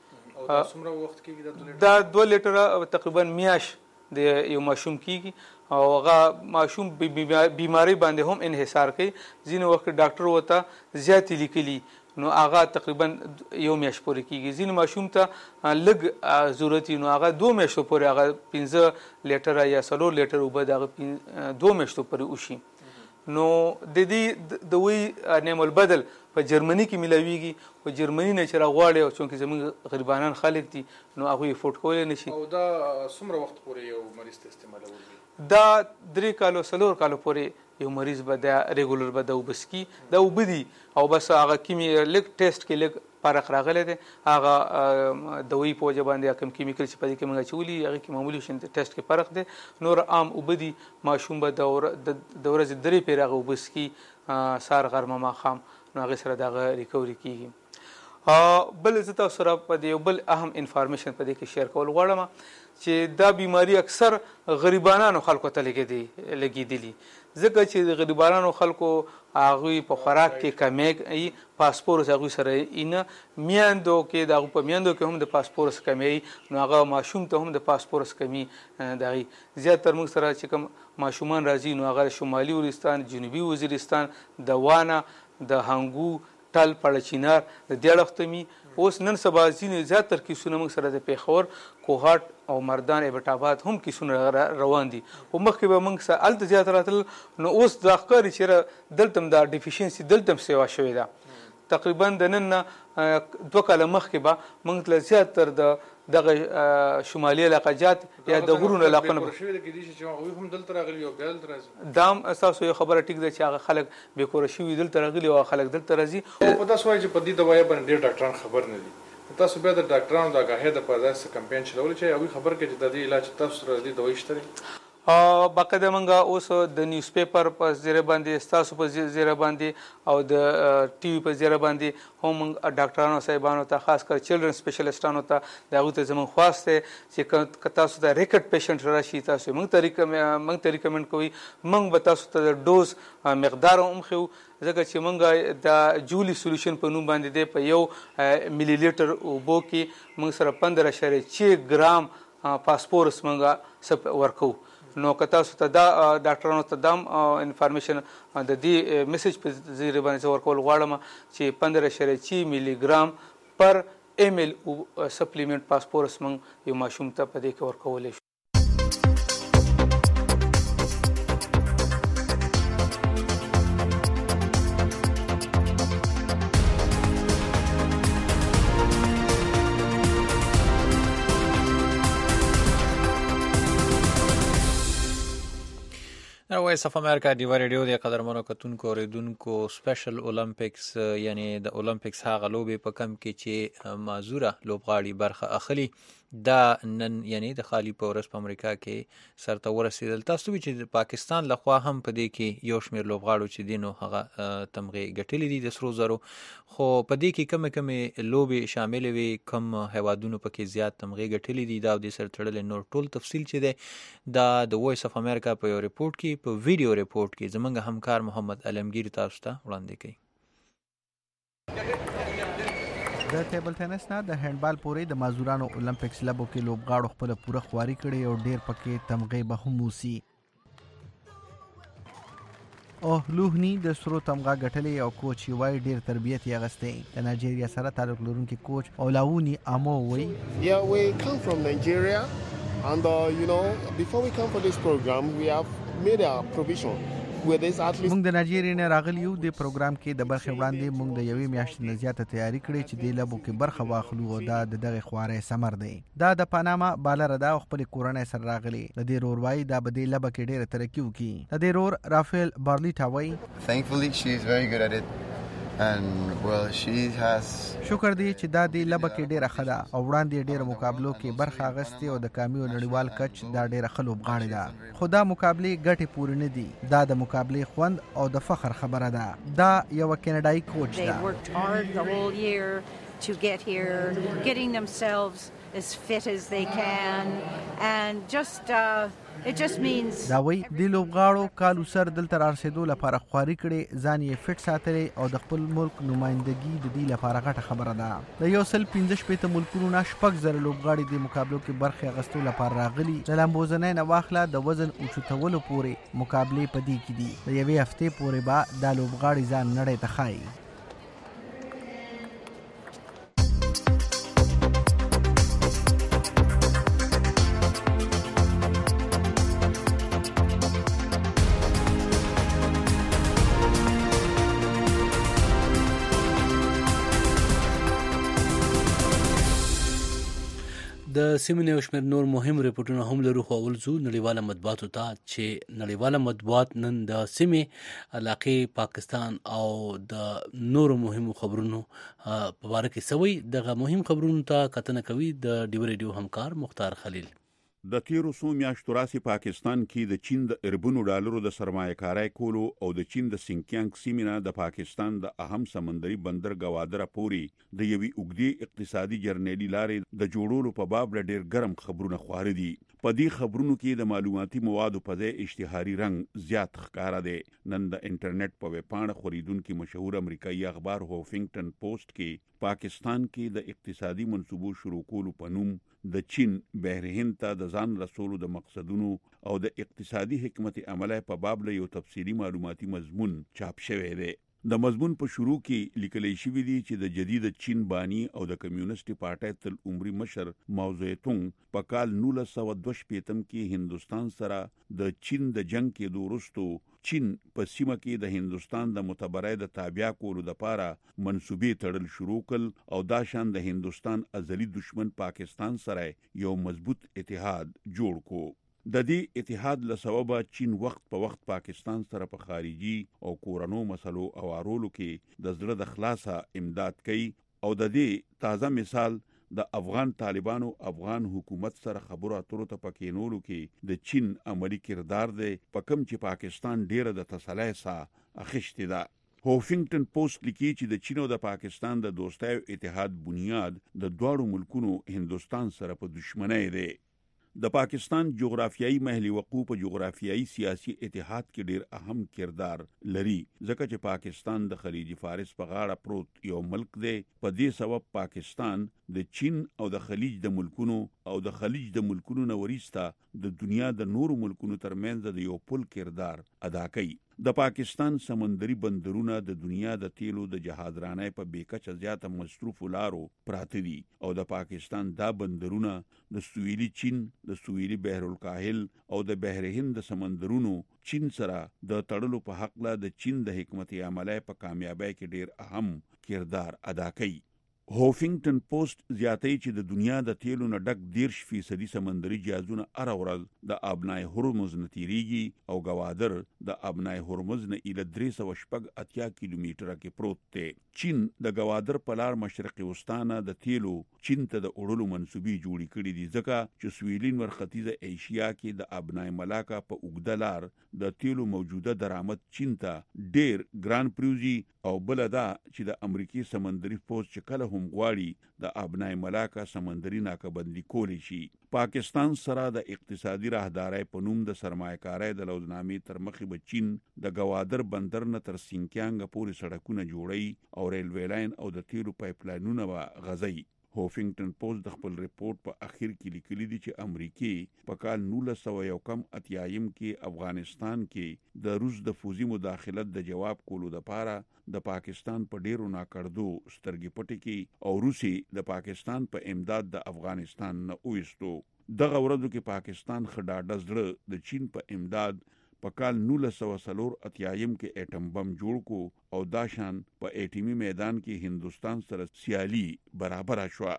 دا 2 لیټره تقریبا میاشت د یو ماشوم کېږي او هغه ماشوم بیماری باندې هم انحصار کوي. ځینې وخت ډاکټر ورته زیاتې لیکلي نو هغه تقریبا یو میاشت پورې کېږي، ځینې ماشوم ته لږ ضرورت وي نو هغه 2 میاشتو پورې هغه 15 لیټره یا 4 لیټر اوبه د هغه 2 میاشتو پورې وشي. نو د دې دوایي نعم البدل په جرمني کې ملاویږي او جرمني نه چې راغواړي او چونکې زموږ غریبانان خلک دي نو هغوی افورډ کولی نه شي. او دا څومره وخت پورې یو مریض ته استعمالول دي؟ دا 3 کالو 4 کالو پورې یو مریض به دا ریګولر به دا اوبه څکي دا اوبه دي او بس هغه کیمي لږ ټیسټ کې لږ فرق راغلی دی هغه دوی په وجه باندې کوم کیمیکل چې په دې کې موږ اچولي هغې کې معمولي ټیسټ کې فرق دی. نور عام اوبه دي ماشوم به د ورځې 3 پېرې هغه اوبه څکي سهار غرمه ماښام نو هغې سره د هغه ریکوري کېږي. بل زه تاسو سره په دې یو بل اهم انفارمیشن په دې کې شیر کول غواړم چې دا بیماری اکثر غریبانانو خلکو ته لګېدلي ځکه چې د غریبانانو خلکو هغوی په خوراک کې کمی پاسپورس هغوی سره نه میندو کې د هغو په میندو کې هم د پاسپورس کمی نو هغه ماشوم ته هم د پاسپورس کمی د هغوی زیاتر موږ سره چې کوم ماشومان راځي نو هغه شمالي وزیرستان جنوبي وزیرستان د وانه د هنګو ټل پړچینار د دې اړخته اوس نن سبا ځینې زیاتر کیسونه موږ سره د پېښور کوهاټ او مردان ایبټ هم کیسونه روان دي او مخکې به موږ سره هلته زیات راتلل نو اوس دا ښکاري چې دلته هم دا ډیفیشنسي دلته هم سیوا شوې ده تقریبا د نن نه 2 کاله مخکې به موږ له زیاتر د دغه شمالي علاقه جات یا د غرونو علاقو دا هم ستاسو یو خبره ټیک ده چې هغه خلک بېکوره شوي دلته راغلي او خلک دلته راځي. او په تاسو وایي چې په دې دوایه باندې ډېر ډاکټران خبر نه دي تاسو بیا د ډاکټرانو د آګاهۍ دپاره داسې کمپین چلولی چې هغوی خبر کړي چې د دې علاج تاسو سره د دې دوایي شته دی؟ باقاعده موږ اوس د نیوز پیپر په زیره باندې ستاسو په زیره باندې او د ټي وي په زیره باندې هم موږ ډاکټرانو صاحبانو ته خاص کر چلډرن سپیشلیسټانو ته د هغوی ته زموږ خواست دی چې که تاسو ته ریکټ پیشنټ راشي تاسو موږ ته ریکمنډ کوئ موږ به تاسو ته د ډوز مقدار هم ښیو ځکه چې موږ د جولي سولوشن په نوم باندې دی په 1 ملي لیټر اوبو کې موږ سره 15.6 ګرام پاسپورس موږ ورکوو. نو که تاسو ته دا ډاکټرانو ته دا انفارمیشن د دې میسج په ذریعه باندې زه ورکول غواړم چې 15.6 ملي ګرام پر ML سپلیمنٹ پاسپورس موږ یو ماشوم ته په دې کې ورکولی شو. وایس اف امریکا ډیوا ریډیو د قدرمنو کتونکو اوریدونکو سپیشل اولمپکس یعنی د اولمپکس هغه لوبې په کم کې چې معذوره لوبغاړي برخه اخلي دا نن یعنی د خالی په ورځ په امریکا کې سرته ورسېدل. تاسو چې د پاکستان لخوا هم په دې کې یو شمېر لوبغاړو چې دي نو هغه تمغې ګټلې دي د سرو زرو خو په دې کې کمې لوبې شاملې وي کم هیوادونو پکې زیات تمغې ګټلې دي دا او دې سره تړلې نور ټول تفصیل چې دی دا د وایس اف امریکا په یو ریپورټ کې په ویډیو ریپورټ کې زمونږ همکار محمد علمگیر تاسو ته وړاندې کوي. د ټیبل ټینس نه د هندبال پورې د مازورانو اولمپکس لبو کې لوبغاړو خپل پوره خواري کړې او ډیر پکې تمغې به هم وسی او لوهنی د سرو تمغه ګټلې او کوچ وای ډیر تربیت یې غستې د نایجیریا سره تعلق لرونکي کوچ اولاونی امو وای Yeah, we come from Nigeria and you know before we come for this program we have made a provision. موږ د نایجیریا نه راغلیو د پروګرام کې د برخې وړاندې موږ د یوې میاشتې نه زیاته تیاری کړې چې د لبو کې برخه واخلو او دا د دغه خوارې سمر دی دا د پاناما بالر دا خپل کورنۍ سره راغلی د دې رورواي دا به د لبه کې ډیره ترقی وکي د دې رور رافیل بارلی ټاوي Thankfully she is very good at it and well she has شکر دی چې دا د لبه کې ډیره خدا او وړاندې ډیره مقابلو کې برخه اغستې او د کامیو نړیوال کچ دا ډیره خلوب غاړي ده خدا مقابله ګټه پوره نه دي دا د مقابله خوند او د فخر خبره ده دا یو کینیډای کوچ ده They worked hard the whole year to get here getting themselves as fit as they can and just it just means دا وی د لوبغاړو کالو سر دلته رارسېدو لپاره خواري کړي ځان یې فټ ساتلې او د خپل ملک نمائندګي د دې لپاره غټه خبره ده د یو سل 15 ملکونو نه شپږ زره لوبغاړي د مقابلو کې برخه اخیستو لپاره راغلي د لامبوزنۍ نه واخله د وزن اوچتولو پورې مقابلې پدې کې دي د یوې هفتې پورې به دا لوبغاړي ځان نړۍ ته ښایي د سیمې یو شمېر نور مهم ریپورټونه هم لرو، خو اول ځو نړیواله مطبوعاتو ته چې نړیواله مطبوعات نن د سیمې علاقې پاکستان او د نورو مهمو خبرونو په باره کې سوي. دغه مهم خبرونو ته کتنه کوي د ډیو ریډیو همکار مختار خلیل. د تیرو څو میاشتو راهیسې پاکستان کې د چین د اربونو ډالرو د سرمایه کارۍ کولو او د چین د سینکیانګ سیمې نه د پاکستان د اهم سمندري بندر ګوادره پورې د یوې اوږدې اقتصادي جرنیلي لارې د جوړولو په باب ډېر ګرم خبرونه خواره دي. په دې خبرونو کې د معلوماتي موادو په ځای اشتهاري رنګ زیات ښکاره دی. نن د انټرنیټ په ویبپاڼه خورېدونکي مشهور امریکایي اخبار هوفنګټن پوسټ کې پاکستان کې د اقتصادي منصوبو شروع کولو په نوم د چین بحر هند ته د ځان رسولو د مقصدونو او د اقتصادي حکمت عمله په باب له یو تفصیلي معلوماتي مضمون چاپ شوی دی. د مضمون په شروع کې لیکلی شوي دي چې د جدید چین بانی او د کمیونسټي پارټۍ تل عمري مشر ماو زیتونګ په کال 1962 کې هندوستان سره د چین د جنگ کې وروسته چین په سیمه کې د هندوستان د متبرع د تابع کولو لپاره منصوبې تړل شروع کړ او دا شان د هندوستان ازلی دشمن پاکستان سره یو مضبوط اتحاد جوړ کو. د دې اتحاد له سببه چین وخت په وخت پاکستان سره په خارجي او کورنو مسلو اوارولو کې د زړه د خلاصه امداد کوي او د دې تازه مثال د افغان طالبانو افغان حکومت سره خبرو اترو ته پکېنولو کې د چین عملی کردار دی په کوم چې پاکستان ډیره د تسلی ساه اخیستې ده. هوفنګټن پوسټ لیکي چې د چین او د پاکستان د دوستۍ اتحاد بنیاد د دواړو ملکونو هندوستان سره په دښمنۍ دی. د پاکستان جغرافیایي محلي وقوع په جغرافیایي سیاسي اتحاد کې ډیر اهم کردار لري ځکه چې پاکستان د خلیج فارس په غاړه پروت یو ملک دی. په دې سبب پاکستان د چین او د خلیج د ملکونو او د خلیج د ملکونو نه وروسته د دنیا د نورو ملکونو ترمنځ د یو پل کردار ادا کوي. د پاکستان سمندري بندرونه د دنیا د تیلو د جهازرانۍ په بیکچه زیاته مصروف لارو پراته دي او د پاکستان دا بندرونه د سویلي چین، د سویلي بحر الکاهل او د بحر هند د سمندرونو چین سره د تړلو په حق له د چین د حکمت عمله په کامیابی کې ډیر اهم کردار ادا کوي. هوفنګټن پوسټ زیاتوي چې د دنیا د تیلو نه ډک 10% سمندري جهازونه هره ورځ د آبنای هرمز نه تیریږي او ګوادر د آبنای هرمز نه اله 380 کیلومتره کې پروت دی. چین د ګوادر په لار مشرقي وستانه د تیلو چین ته د اړولو منصوبې جوړې کړې دي ځکه چې سویلین ختیځه ایشیا کې د آبنای ملاکا په اوږده لار د تیلو موجوده درآمد چین ته ډیر ګران پریوزي او بل دا چې د امریکای سمندري فوج چې کله هم غواړي د آبنای ملاکا سمندري ناکبندي کولی شي. پاکستان سره د اقتصادي راهدارۍ په نوم د سرمایه‌کارۍ د لوزنامې تر مخې به چین د ګوادر بندر نه تر سینکیانګ پورې سړکونه جوړي او ریلوی لاین او د تیلو پایپ لاینونه به غځي. هوفنګټن پوسټ د خپل ریپورت په اخر کې لیکلي دي چې امریکای په کال 1991 کې افغانستان کې د روس د فوزي مداخلت د جواب کولو لپاره د پاکستان په ډیرو ناکړدو سترګې پټې کې او روسي د پاکستان په امداد د افغانستان نه وېستو. دغه ورځو کې پاکستان خډاډه زړه د چین په امداد په کال 1984 کې اټم بم جوړ کو او دا شان په اټمی میدان کې هندوستان سره سیالي برابر شو.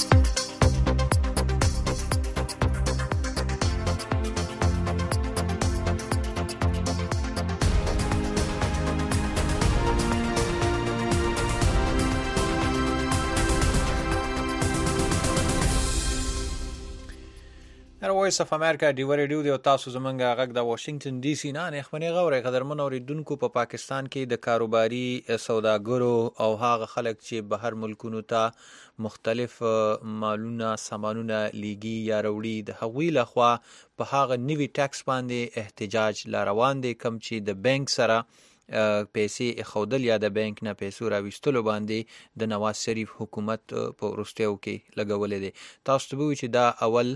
وایس اف امریکا ډیو ریډیو دی او تاسو زمونږ غږ د واشنگټن ډي سي نه نخمنې غوړې قدرمن اوریدونکو په پاکستان کې د کاروباري سوداګرو او هغه خلک چې بهر ملکونو ته مختلف مالونه سامانونه لیږي یا راوړي د هغوی لخوا په هغه نوي ټیکس باندې احتجاج لا روان دی کوم چې د بانک سره پیسې خودل یا د بانک نه پیسې راوستلو باندې د نواز شریف حکومت په وروستیو کې لګولې دي. تاسو ته وایي چې دا اول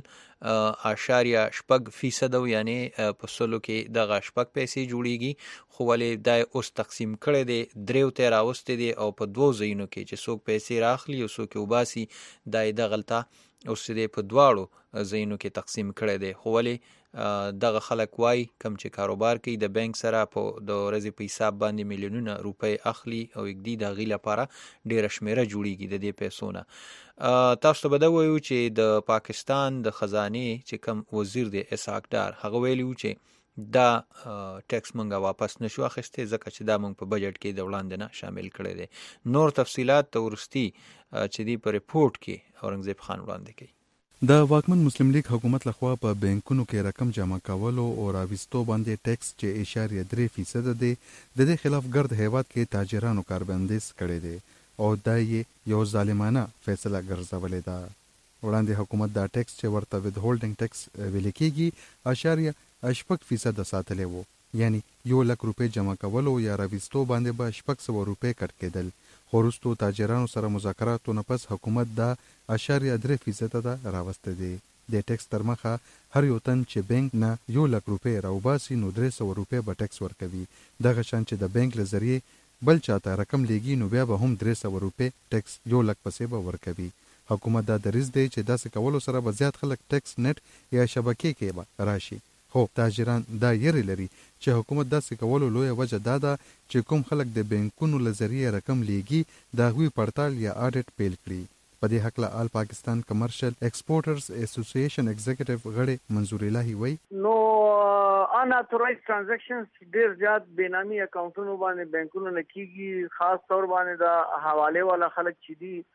0.6% یعنی په سلو کې دغه شپږ پیسې جوړیږي خو ولې دا اوس تقسیم کړي دي دریو ته راوستي دي او په دوه ځایونو کې چې څوک پیسې راخلي او څوک وباسي دا د غلطه اوس چې په دواړو ځایونو کې تقسیم کړی دی. خو ولې دغه خلک وای کم چې کاروبار کوي د بانک سره په د ورځې په حساب باندې میلیونونه روپۍ اخلي او یګدي د هغې لپاره ډېره شمیره جوړیږي د دې پیسو نه. تاسو ته به دا وایو چې د پاکستان د خزانې چې کم وزیر دی اسحاق ډار هغه ویلي و چې دا ټیکس مونږه واپس نشو اخیستی ځکه چې دا مونږ په بجټ کې د وړاندې نه شامل کړی دی. نور تفصیلات ته وروستي چې دی په ریپورټ کې اورنګزیب خان وړاندې کوي. د واکمن مسلم لیگ حکومت لخوا په بانکونو کې رقم جمع کولو او راوستو باندې ټیکس چې 0.3% دی د دې خلاف ګرد هیواد کې تاجرانو کاربندیز کړی دی او دا یې یو ظالمانه فیصله ګرځولې ده. وړاندې حکومت دا ټیکس چې ورته وید هولډینګ ټیکس ویل کېږي 0.8% ساتلی وو، یعنی 1 لک روپۍ جمع کولو یا راوستو باندې به 600 روپۍ کټ کېدل. خو وروستو تاجرانو سره مذاکراتو نه پس حکومت دا 0.3% راوستی دی. د ټیکس تر مخه هر یو تن چې بانک نه 1 لک روپۍ راوباسي نو 300 روپۍ به ټیکس ورکوي. دغه شان چې د بانک له ذریعې بل چاته رقم لیږي نو بیا به هم 300 روپۍ ټیکس 1 لک پسې به ورکوي. حکومت دا دریځ دی چې داسې کولو سره به زیات خلک ټیکس نت یا شبکې کې به راشي. خو تاجران دا یری لري چې حکومت داسې کولو لویه وجه دا ده چې کوم خلک د بانکونو له ذریعې رقم لیږي د هغوی پړتال یا آډټ پیل کړي. په دې هکله آل پاکستان کمرشل ایکسپورټرز اسوسییشن ایگزیکټیو غړي منظور الهي وایي نو اناتورایز ټرانزیکشنز ډیر زیات بینامي اکاونټونو باندې بانکونو نه کیږي، خاص طور باندې د حواله والا خلک چې دي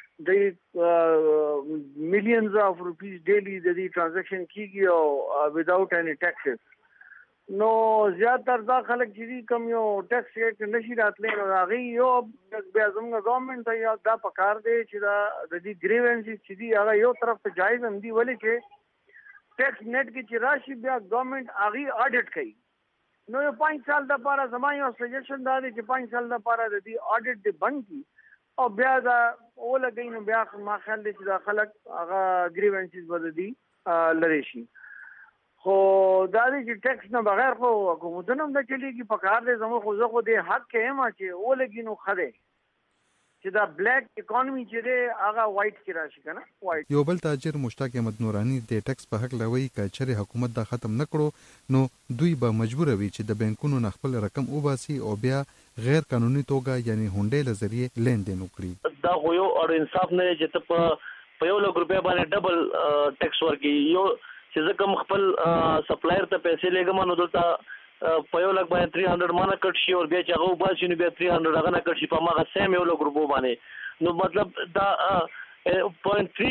د millions of rupees daily د دې ټرانزیکشن کیږي او without any taxes. نو زیاتره دا خلک چې کم یو ټیکس ریټ نشي راتلی نو هغه یو بیا زموږ ګورنمنت ته دا پکار دی چې دا د دې ګریونسز چې دي هغه یو طرف ته جایز هم دي، ولې چې ټیکس نیټ کې چې راشي بیا ګورنمنت هغه اډیټ کوي. نو یو 5 سال د لپاره زما یو سجیشن دا دی چې 5 سال د لپاره د دې اډیټ دی بند کی او بیا دا ولګي نو بیا ما خیال دی چې دا خلک هغه ګریونسز بددي لري شي. خو دا دی چې ټیکس نه بغیر خو حکومتونه هم د چلیږي پکار دی زموږ خو زه خو دې حق کې یم چې ولګي نو ښه دی چې دا بلیک اکانومي چې دی هغه وایټ کې راشي که نه وایټ. یو بل تاجر مشتاق احمد نورانی د ټیکس په حق لوي که چېرې حکومت دا ختم نه کړو نو دوی به مجبور وي چې د بانکونو نه خپل رقم وباسي او بیا غیر قانوني توګه یعنی هونډې له ذریعې لین دین وکړي. دا خو یو اور انصاف نه چې ته په 1 لک روپۍ باندې ډبل ټیکس ورکړي. یو چې زه کوم خپل سپلایر ته پیسې لګم نو دلته په 1 لک باندې 300 مانه کټ شي او بیا چې هغه وباسي نو بیا 300 هغه نه کټ شي په هغه سیم 1 لک روپۍ باندې. نو مطلب دا 0.3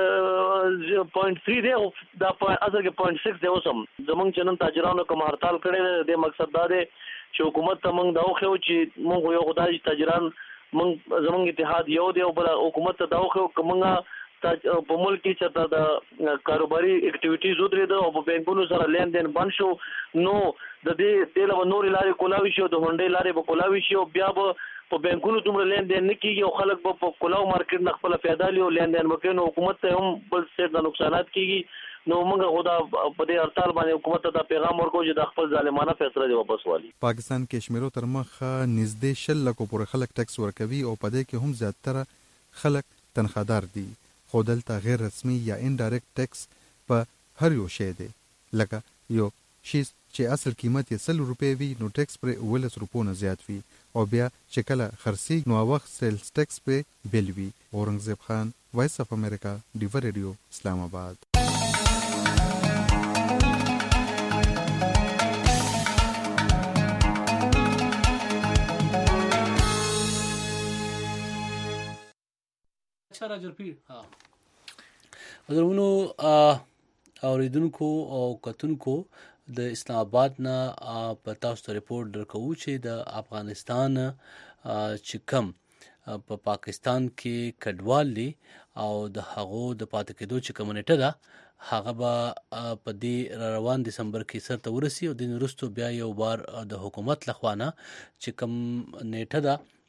دی دا اصل کې 0.6 دی. اوسم زمونږ چې نن تاجرانو کوم هړتال کړی دی مقصد دا دی چې حکومت ته موږ دا وخیو چې موږ یو خدای تاجران موږ زمونږ اتحاد یو دی او بل حکومت ته دا وخیو که موږ په ملک کې چې د کاروباري اکټیویټیز ودرېده او په بانکونو سره لین دین بند شو نو د دې له نورې لارې کولاوي شي او د هونډۍ لارې به کولاوي شي او بیا به په بانکونو دومره لین دین نه کېږي او خلک به په کولاو مارکیټ نه خپله پیدا لي او لین دین وکړي نو حکومت ته هم بل سیټ د نقصانات کېږي. نو موږ خو دا په دې هړتال باندې حکومت ته دا پیغام ورکوو چې دا خپل ظالمانه فیصله دې واپس والي. پاکستان کې شمیرو تر مخه نږدې 10 لکو پورې خلک ټیکس ورکوي او په دې کې هم زیاتره خلک تنخوادار دي. خو دلته غیر رسمي یا انډایرکټ ټیکس په هر یو شی دی. لکه یو شی چې اصل قیمت یې 100 روپۍ وي نو ټیکس پرې 19 روپو نه زیات وي او بیا چې کله خرڅېږي نو وخت سیلز ټیکس پرې بیل وي. اورنګزیب خان، وایس اف امریکا، ډیور ریډیو، اسلام آباد. حضرونو اوریدونکو او کتونکو د اسلام آباد نه په تاسو ته ریپورټ درکوو چې د افغانستان چې کم په پاکستان کې کډوال دي او د هغو د پاتې کېدو چې کومه نیټه ده هغه به په دې روان دسمبر کې سرته ورسي او د وروستو بیا یو بار د حکومت لخوا نه چې کوم نیټه ده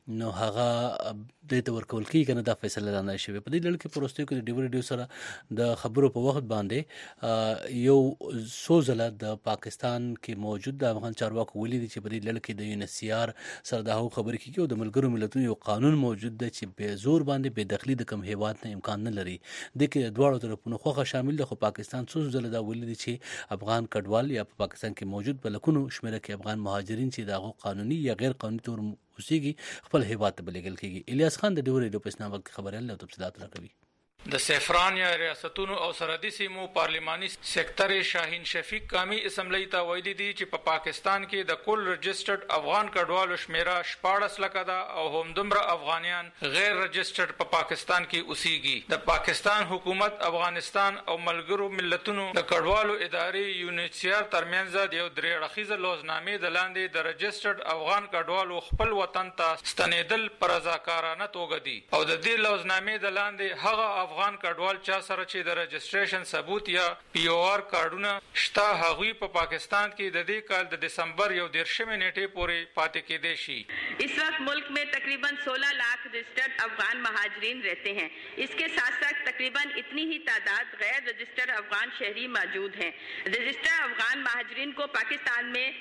نو هغه د ته ورکول کی کنه دا فیصله نه شوی په دې لړ کې پروستو کې ډیو ریډیو سره د خبرو په وخت باندې یو سوزله د پاکستان کې موجود د افغان چارواکو ولید چې په دې لړ کې د UNHCR سره د هغو خبرې کیږي او د ملګرو ملتونو یو قانون موجود دی چې به زور باندې به دخلی د کم هیواد نه امکان نه لري د کې دواړو طرفونو خوخه شامل ده خو پاکستان سوزله دا ولید چې افغان کډوال یا په پاکستان کې موجود بلکونو شمیره کې افغان مهاجرین چې دغه قانوني یا غیر قانوني تور اوسېږي خپل هیواد ته بلېږل کېږي. الیاس خان د ډیو ریډیو په اسلام آباد کې خبرې له تفصیلات راکوي. د سیفران یا ریاستونو او سرحدي سیمو پارلیماني سیکټر شاهین شفیق قومي اسمبلی ته ویلي دي چې په پاکستان کې د کل رجسټرډ افغان کډوالو شمیره 14 لکه ده او همدومره افغانیان غیر رجسټرډ په پاکستان کې اوسېږي. د پاکستان حکومت افغانستان او ملګرو ملتونو د کډوالو ادارې UNHCR ترمنځ د یو درې اړخیزه لوزنامې د لاندې د رجسټرډ افغان کډوالو خپل وطن ته ستنېدل پر رضاکارانه توګه دي او د دې لوزنامې د لاندې هغه افغان کډوال چا سره چې د رجسټریشن ثبوت یا POR کارډونه شته هغوی په پاکستان کې د دې کال د دسمبر 11 نیټې پورې پاتې کېدای شي. इस वक्त मुल्क में तकरीबन 16 लाख रजिस्टर्ड अफगान महाजरीन रहते हैं. इसके साथ साथ तकरीबन इतनी ही तादाद गैर रजिस्टर्ड अफगान शहरी मौजूद हैं. रजिस्टर्ड अफगान महाजरीन को पाकिस्तान में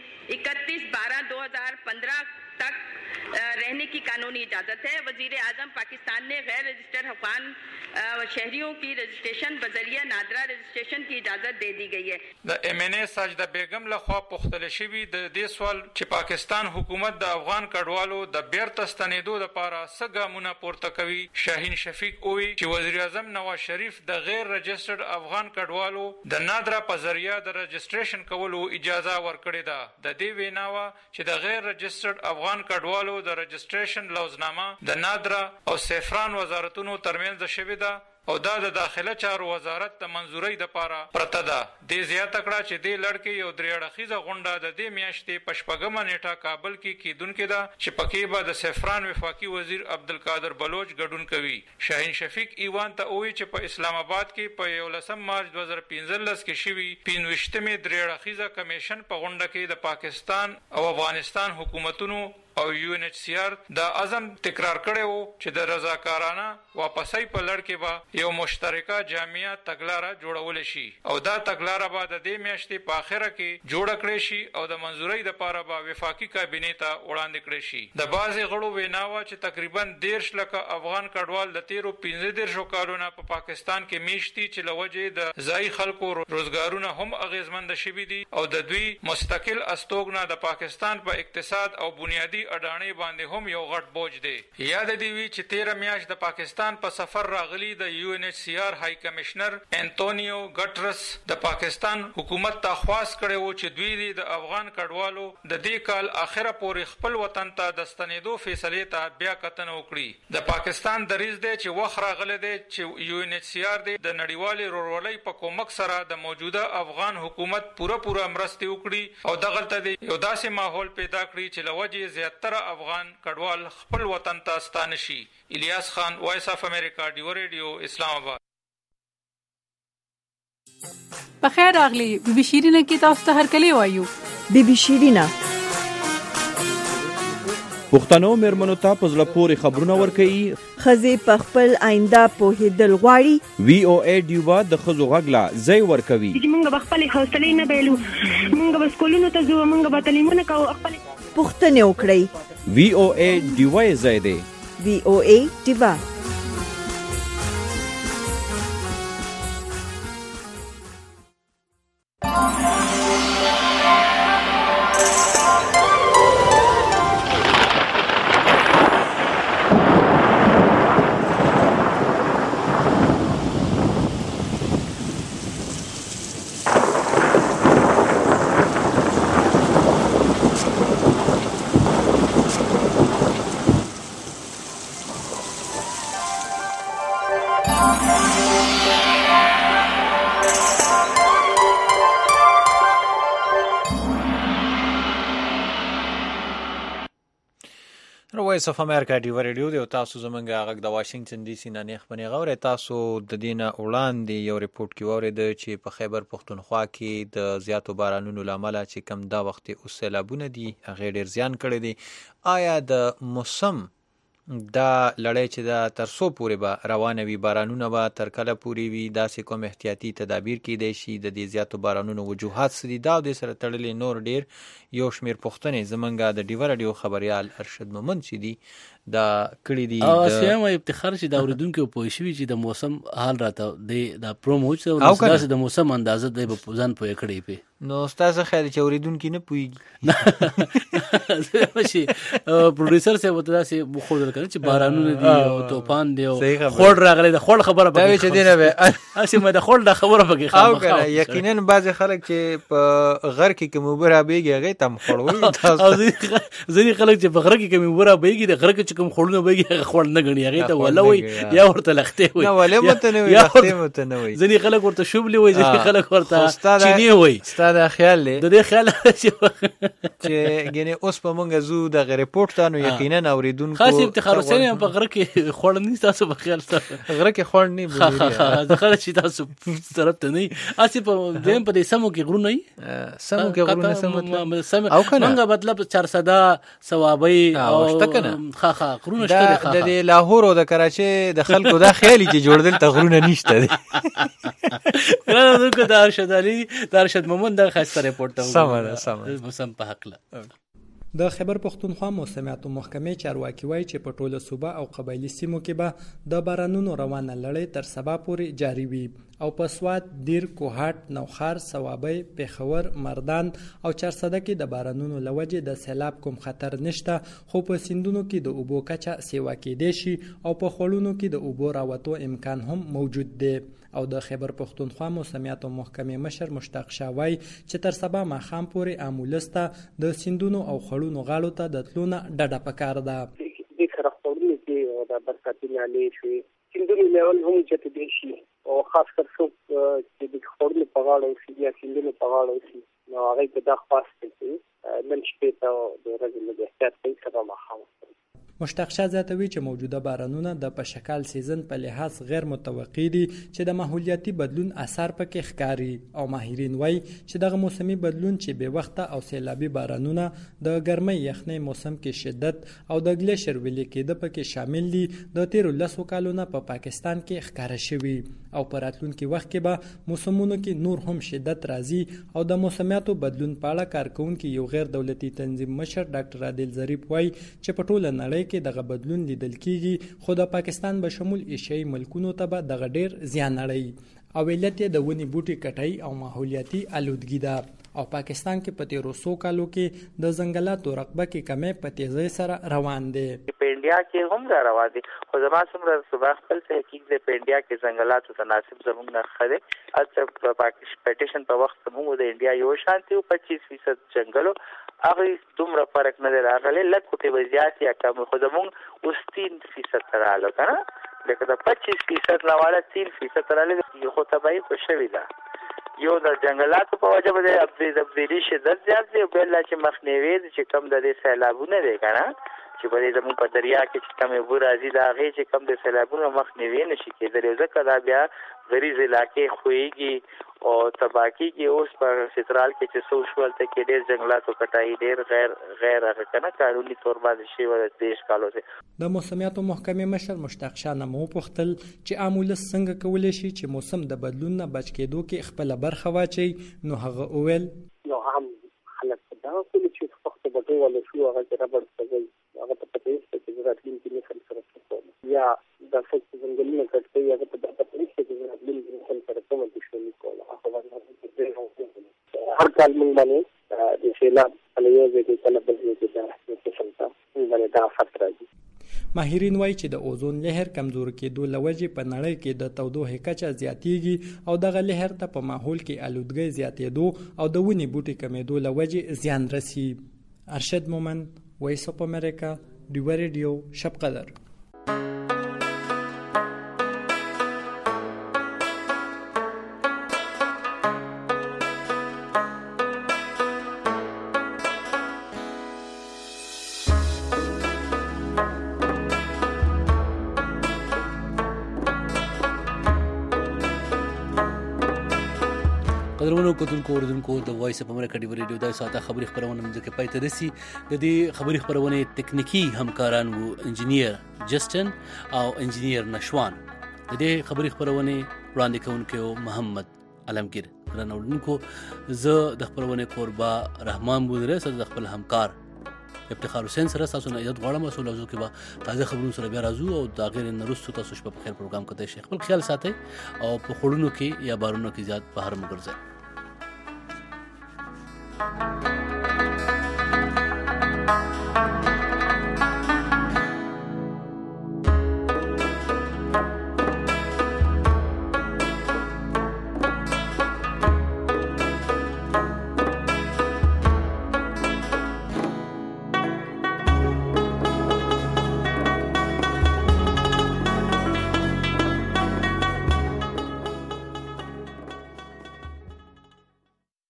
31/12/2015 तक रहने की कानूनी इजाज़त है. वज़ीर आज़म पाकिस्तान ने गैर रजिस्टर्ड अफगान शहरियों की रजिस्ट्रेशन बजरिया नादरा रजिस्ट्रेशन की इजाज़त दे दी गई है. د MNA ساجده بیگم لخوا پوښتل شوی د دې سوال چې پاکستان حکومت د افغان کډوالو د بیرته ستنېدو لپاره څه ګامونه پورته کوي. شاهین شفیق وویل چې وزیر اعظم نواز شریف د غیر رجسټرډ افغان کډوالو د نادرا په ذریعہ د رجسټریشن کولو اجازه ورکړې ده. د دې ویناوه چې د غیر رجسټرډ افغان کډوالو د رجسټریشن لوزنامه د نادرا او سیفران وزارتونو ترمنځ شوې ده او دا د داخله چارو وزارت د منظورۍ لپاره پرته ده. دې زیاته کړه چې دې لړ کې یو درې اړخیزه غونډه د دې میاشتې په 8مه نیټه کابل کې کیدونکې ده چې پکې به د سیفران وفاقي وزیر عبدالقادر بلوچ ګډون کوي. شاهین شفیق ایوان ته وویل چې په اسلام آباد کې په 11 مارچ 2015 کې شوي 25مې درې اړخیزه کمیشن په غونډه کې د پاکستان او افغانستان حکومتونو او UNHCR دا عزم تکرار کړی وو چې د رضاکارانه واپسۍ په لړ کې به یو مشترکه جامعه تګلاره جوړول شي او دا تګلاره به د دې میاشتې په اخره کې جوړ کړی شي او د منظورۍ لپاره به وفاقي کابینې ته وړاندې کړی شي. د بعضې غړو ویناوه چې تقریبا 13 لکه افغان کډوال د تیرو 15 کالونو په پاکستان کې میشتي چې له وجې د ځایي خلکو روزګارونه هم اغیزمند شوي دي او د دوی مستقل استوګنه د پاکستان په اقتصاد او بنیادی اډانې باندې هم یو غټ بوج دی. یاد دی وی چې 13 میاشت د پاکستان په سفر راغلی د UNHCR های کمشنر انټونیو ګټرس د پاکستان حکومت ته خواست کړی وو چې دوی د افغان کډوالو د دې کال اخره پورې خپل وطن ته د ستنېدو فیصلې ته بیا کتنه وکړي. د پاکستان دریځ دی چې وخت راغلی دی چې UNHCR د نړیوالې ورورولۍ په کومک سره د موجوده افغان حکومت پوره مرستې وکړي او دغلته دی یو داسې ماحول پیدا کړي چې لوجې زیاتره افغان کډوال خپل وطن ته ستانه شي. الیاس خان، وایس اف امریکا، ډیو ریډیو، اسلام آباد. بخیر راغلی. بی بی شیرینه کې تاسو ته هرکلی وایو. بی بی شیرینه پښتنو میرمنو ته په زړه پورې خبرونه ورکوي. ښځې په خپل آینده پوهېدل غواړي. VOA ډیوبا د ښځو غږ لا ځای ورکوي. موږ به خپلې حوصلې نه بایلو، موږ به سکولونو ته ځو، موږ به تعلیمونه کوو، خپل پوښتنې وکړئ. VOA ډیوبا ځای دی. VOA ډیوبا. وایس اف امریکا ډیو ریډیو دی او تاسو زمونږ غږ د واشنگټن ډي سي نه نه خبرې غوړې. تاسو د دینه وړاندې یو ریپورت کې واورید چې په خیبر پښتونخوا کې د زیاتو بارانونو لامل چې کم دا وخت اوس سیلابونه دي هغه ډیر زیان کړی دي. آیا د موسم دا لړۍ چې دا تر څو پورې به روانه وي، بارانونه به تر کله پورې وي، داسې کوم احتیاطي تدابیر کیدای شي؟ د دې زیاتو بارانونو وجوهات څه دي؟ دا او دې سره تړلې نور ډېر یو شمېر پوښتنې زمونږ د ډیوه راډیو خبریال ارشد مومند چې دي دا کړي دي. اسیم افتخار چې دا اوریدونکو پوه شي چې د موسم حال راته د پرومو چې د موسم اندازه د ځان پوهه کړي په نو ستاسو خیر چې اوریدونکو نه پوهیږي شي پروډوسر سه وته دا سه مخوردل کړي چې بارانونه دي او طوفان دی او خور راغلي د خور خبره به چې دی نه به اسی مې د خور د خبره به خامخا یقینا بعض خلک چې په غر کې کوم وبره بیږي هغه تم خړوي تاسو ځینې خلک چې په غر کې کوم وبره بیږي د غر کې کوم خورونه بیږي خور نه غني هغه ته ولوي یا ورته لخته وي نه ولې مته نه وي لخته مته نه وي ځینې خلک ورته شوبلي وي ځینې خلک ورته چيني وي دا خیال دی د دې خیال چې ګنې اوس په مونږ زو د ریپورت ته نو یقینا اوریدونکو خاص افتخار حسین په غره کې خور نه تاسو په خیال سره غره کې خور نه بولي د خلک چې تاسو طرف ته نه اسی په دیم په دې سمو کې غرونه نه سمو کې غرونه سم او کنه مطلب 400 ثوابي او شتکنه خا غرونه شته د لاهور او د کراچي د خلکو دا خیالي چې جوړدل ته غرونه نشته دي نو کو دا ارشد علي دا ارشد مومند د خاص ریپورت سم په حق له د خیبر پښتونخوا موسمیاتو محکمې چارواکي وایي چې په ټوله صوبه او قبایلي سیمو کې به د بارانونو روانه لړۍ تر سبا پورې جاري وي او په سوات، دیر، کوهاټ، نوخار، صوابۍ، پیښور، مردان او چارسده کې د بارانونو له وجې د سیلاب کوم خطر نشته، خو په سیندونو کې د اوبو کچه سیوا کېدای شي او په خړونو کې د اوبو راوتو امکان هم موجود دی. او د خیبر پښتونخوا موسمیاتو محکمې مشر مشتاق شاه وایي چې تر سبا ماښام پورې امولسته د سیندونو او خړونو غاړو ته د تلو نه ډډه پکار ده. د سره خړونو کې د برکتي نالې شوي سیندونو لیول هم چته دي شي او خاص کر څوک چې د خړونو په غاړه او یا سیندونو په غاړه شي نو هغه ته د خاص کوي نن شپې ته د ورځې له احتیاط کوي سبا ماښام. مشتاق شاه زیاتوي چې موجوده بارانونه د پشکال سیزن په لحاظ غیر متوقع دي چې د ماحولیاتي بدلون اثر پکې ښکاري او ماهرین وایي چې دغه موسمي بدلون چې به وخته او سیلابي بارانونه د ګرمۍ یخنۍ موسم کې شدت او د ګلیشر ویلي کېده پکې شامل دي د تیرو 10 کالونو په پاکستان کې ښکاره شوي او په راتلونکي وخت کې به موسمونو کې نور هم شدت راځي او د موسمیاتو بدلون په اړه کارکونکي یو غیر دولتي تنظیم مشر ډاکټر عادل ظریف وایي چې په ټوله نړۍ کې دغه بدلون لیدل کیږي خو د پاکستان به شمول ایشیایي ملکونو ته به دغه ډیر زیان اړوي او علت یې د ونې بوټي کټای او ماحولیاتي آلودګي ده او پاکستان کې په تیرو 100 کالو کې د ځنګلاتو رقبه کې کمې په تیزۍ سره روان دي. په انډیا کې هم را روان دي خو زما څومره صبح خپل تحقیق د په انډیا کې ځنګلاتو تناسب زموږ نه خده اته په پاکستان په وخت موږ د انډیا یو شانتي 25% جنگلو هغه دومره فرق نه راغلی لکه ته وضعیت یا کم خو زموږ اوس 3% رااله کنه لکه د 25% نواله 3% رااله خو تبعی خو شوی ده یو د جنگلاتو په وجه باندې تبدیلی شدت زیات دی بل چې مخنیوي چې کم د سیلابونه دی کنه چې په دې زموږ په دریا کې چې کم وو راځي دا هغه چې کم د سیلابونو مخنیوي نشي کېدلی ځکه دا بیا غریز علاقې خوېږي او تباکی کې اوس په سنټرال کې چې سوشل ته کې ډېر جنگلاتو کټای ډېر غیر هغه کنه قانوني تور باندې شی ول دیش کالو سه د موسمیاتو محکمې مشر مشتاق شاه نمو پختل چې عامل څنګه کولای شي چې موسم د بدلون نه بچ کېدو کې خپل برخه واچي نو هغه اول نو هم خلک دا کولی چې وخت به ډول شو هغه ربړ څنګه هغه په پټې کې راتلین کې نه سره کوم یا د څه څنګه نه کټي هغه په پټې کې راتلین کې سره کوم د شو کوم هر کال موږ باندې د سیلاب علیه د طلب د څه څنګه باندې دا خطر دی. ماهرین وایي چې د اوزون لهر کمزور کېدو لوجې په نړۍ کې د تودوخې کچه زیاتیږي او دغه لهر ته په ماحول کې آلودګۍ زیاتېدو او د ونې بوټي کمېدو لوجې زیان رسي. ارشد مومند، وایس اف امریکا، ډیوه ریډیو، شب قدر. قدرمنو ګرانو کتونکو اوریدونکو د وایس اف امریکا ډیو ریډیو د ساعته خبري خبرونه مځکه پای ته رسي. د دې خبري خبرونه تکنیکی همکاران وو انجینیر جسټن او انجینیر نشوان. د دې خبري خبرونه وړاندې کوونکو محمد علمگیر. ګرانو اوریدونکو زه د خبرونه قربا رحمان بودره سره د خپل همکار افتخار حسین سره تاسو نه یاد غواړم رسول الله کې به تازه خبرونه سره بیا راځو او دا غیر نرسو تاسو شپه په خیر پروګرام کوته شي. خپل خیال ساتئ او په خړونو کې یا بارونو کې زیات بهر مګرځئ.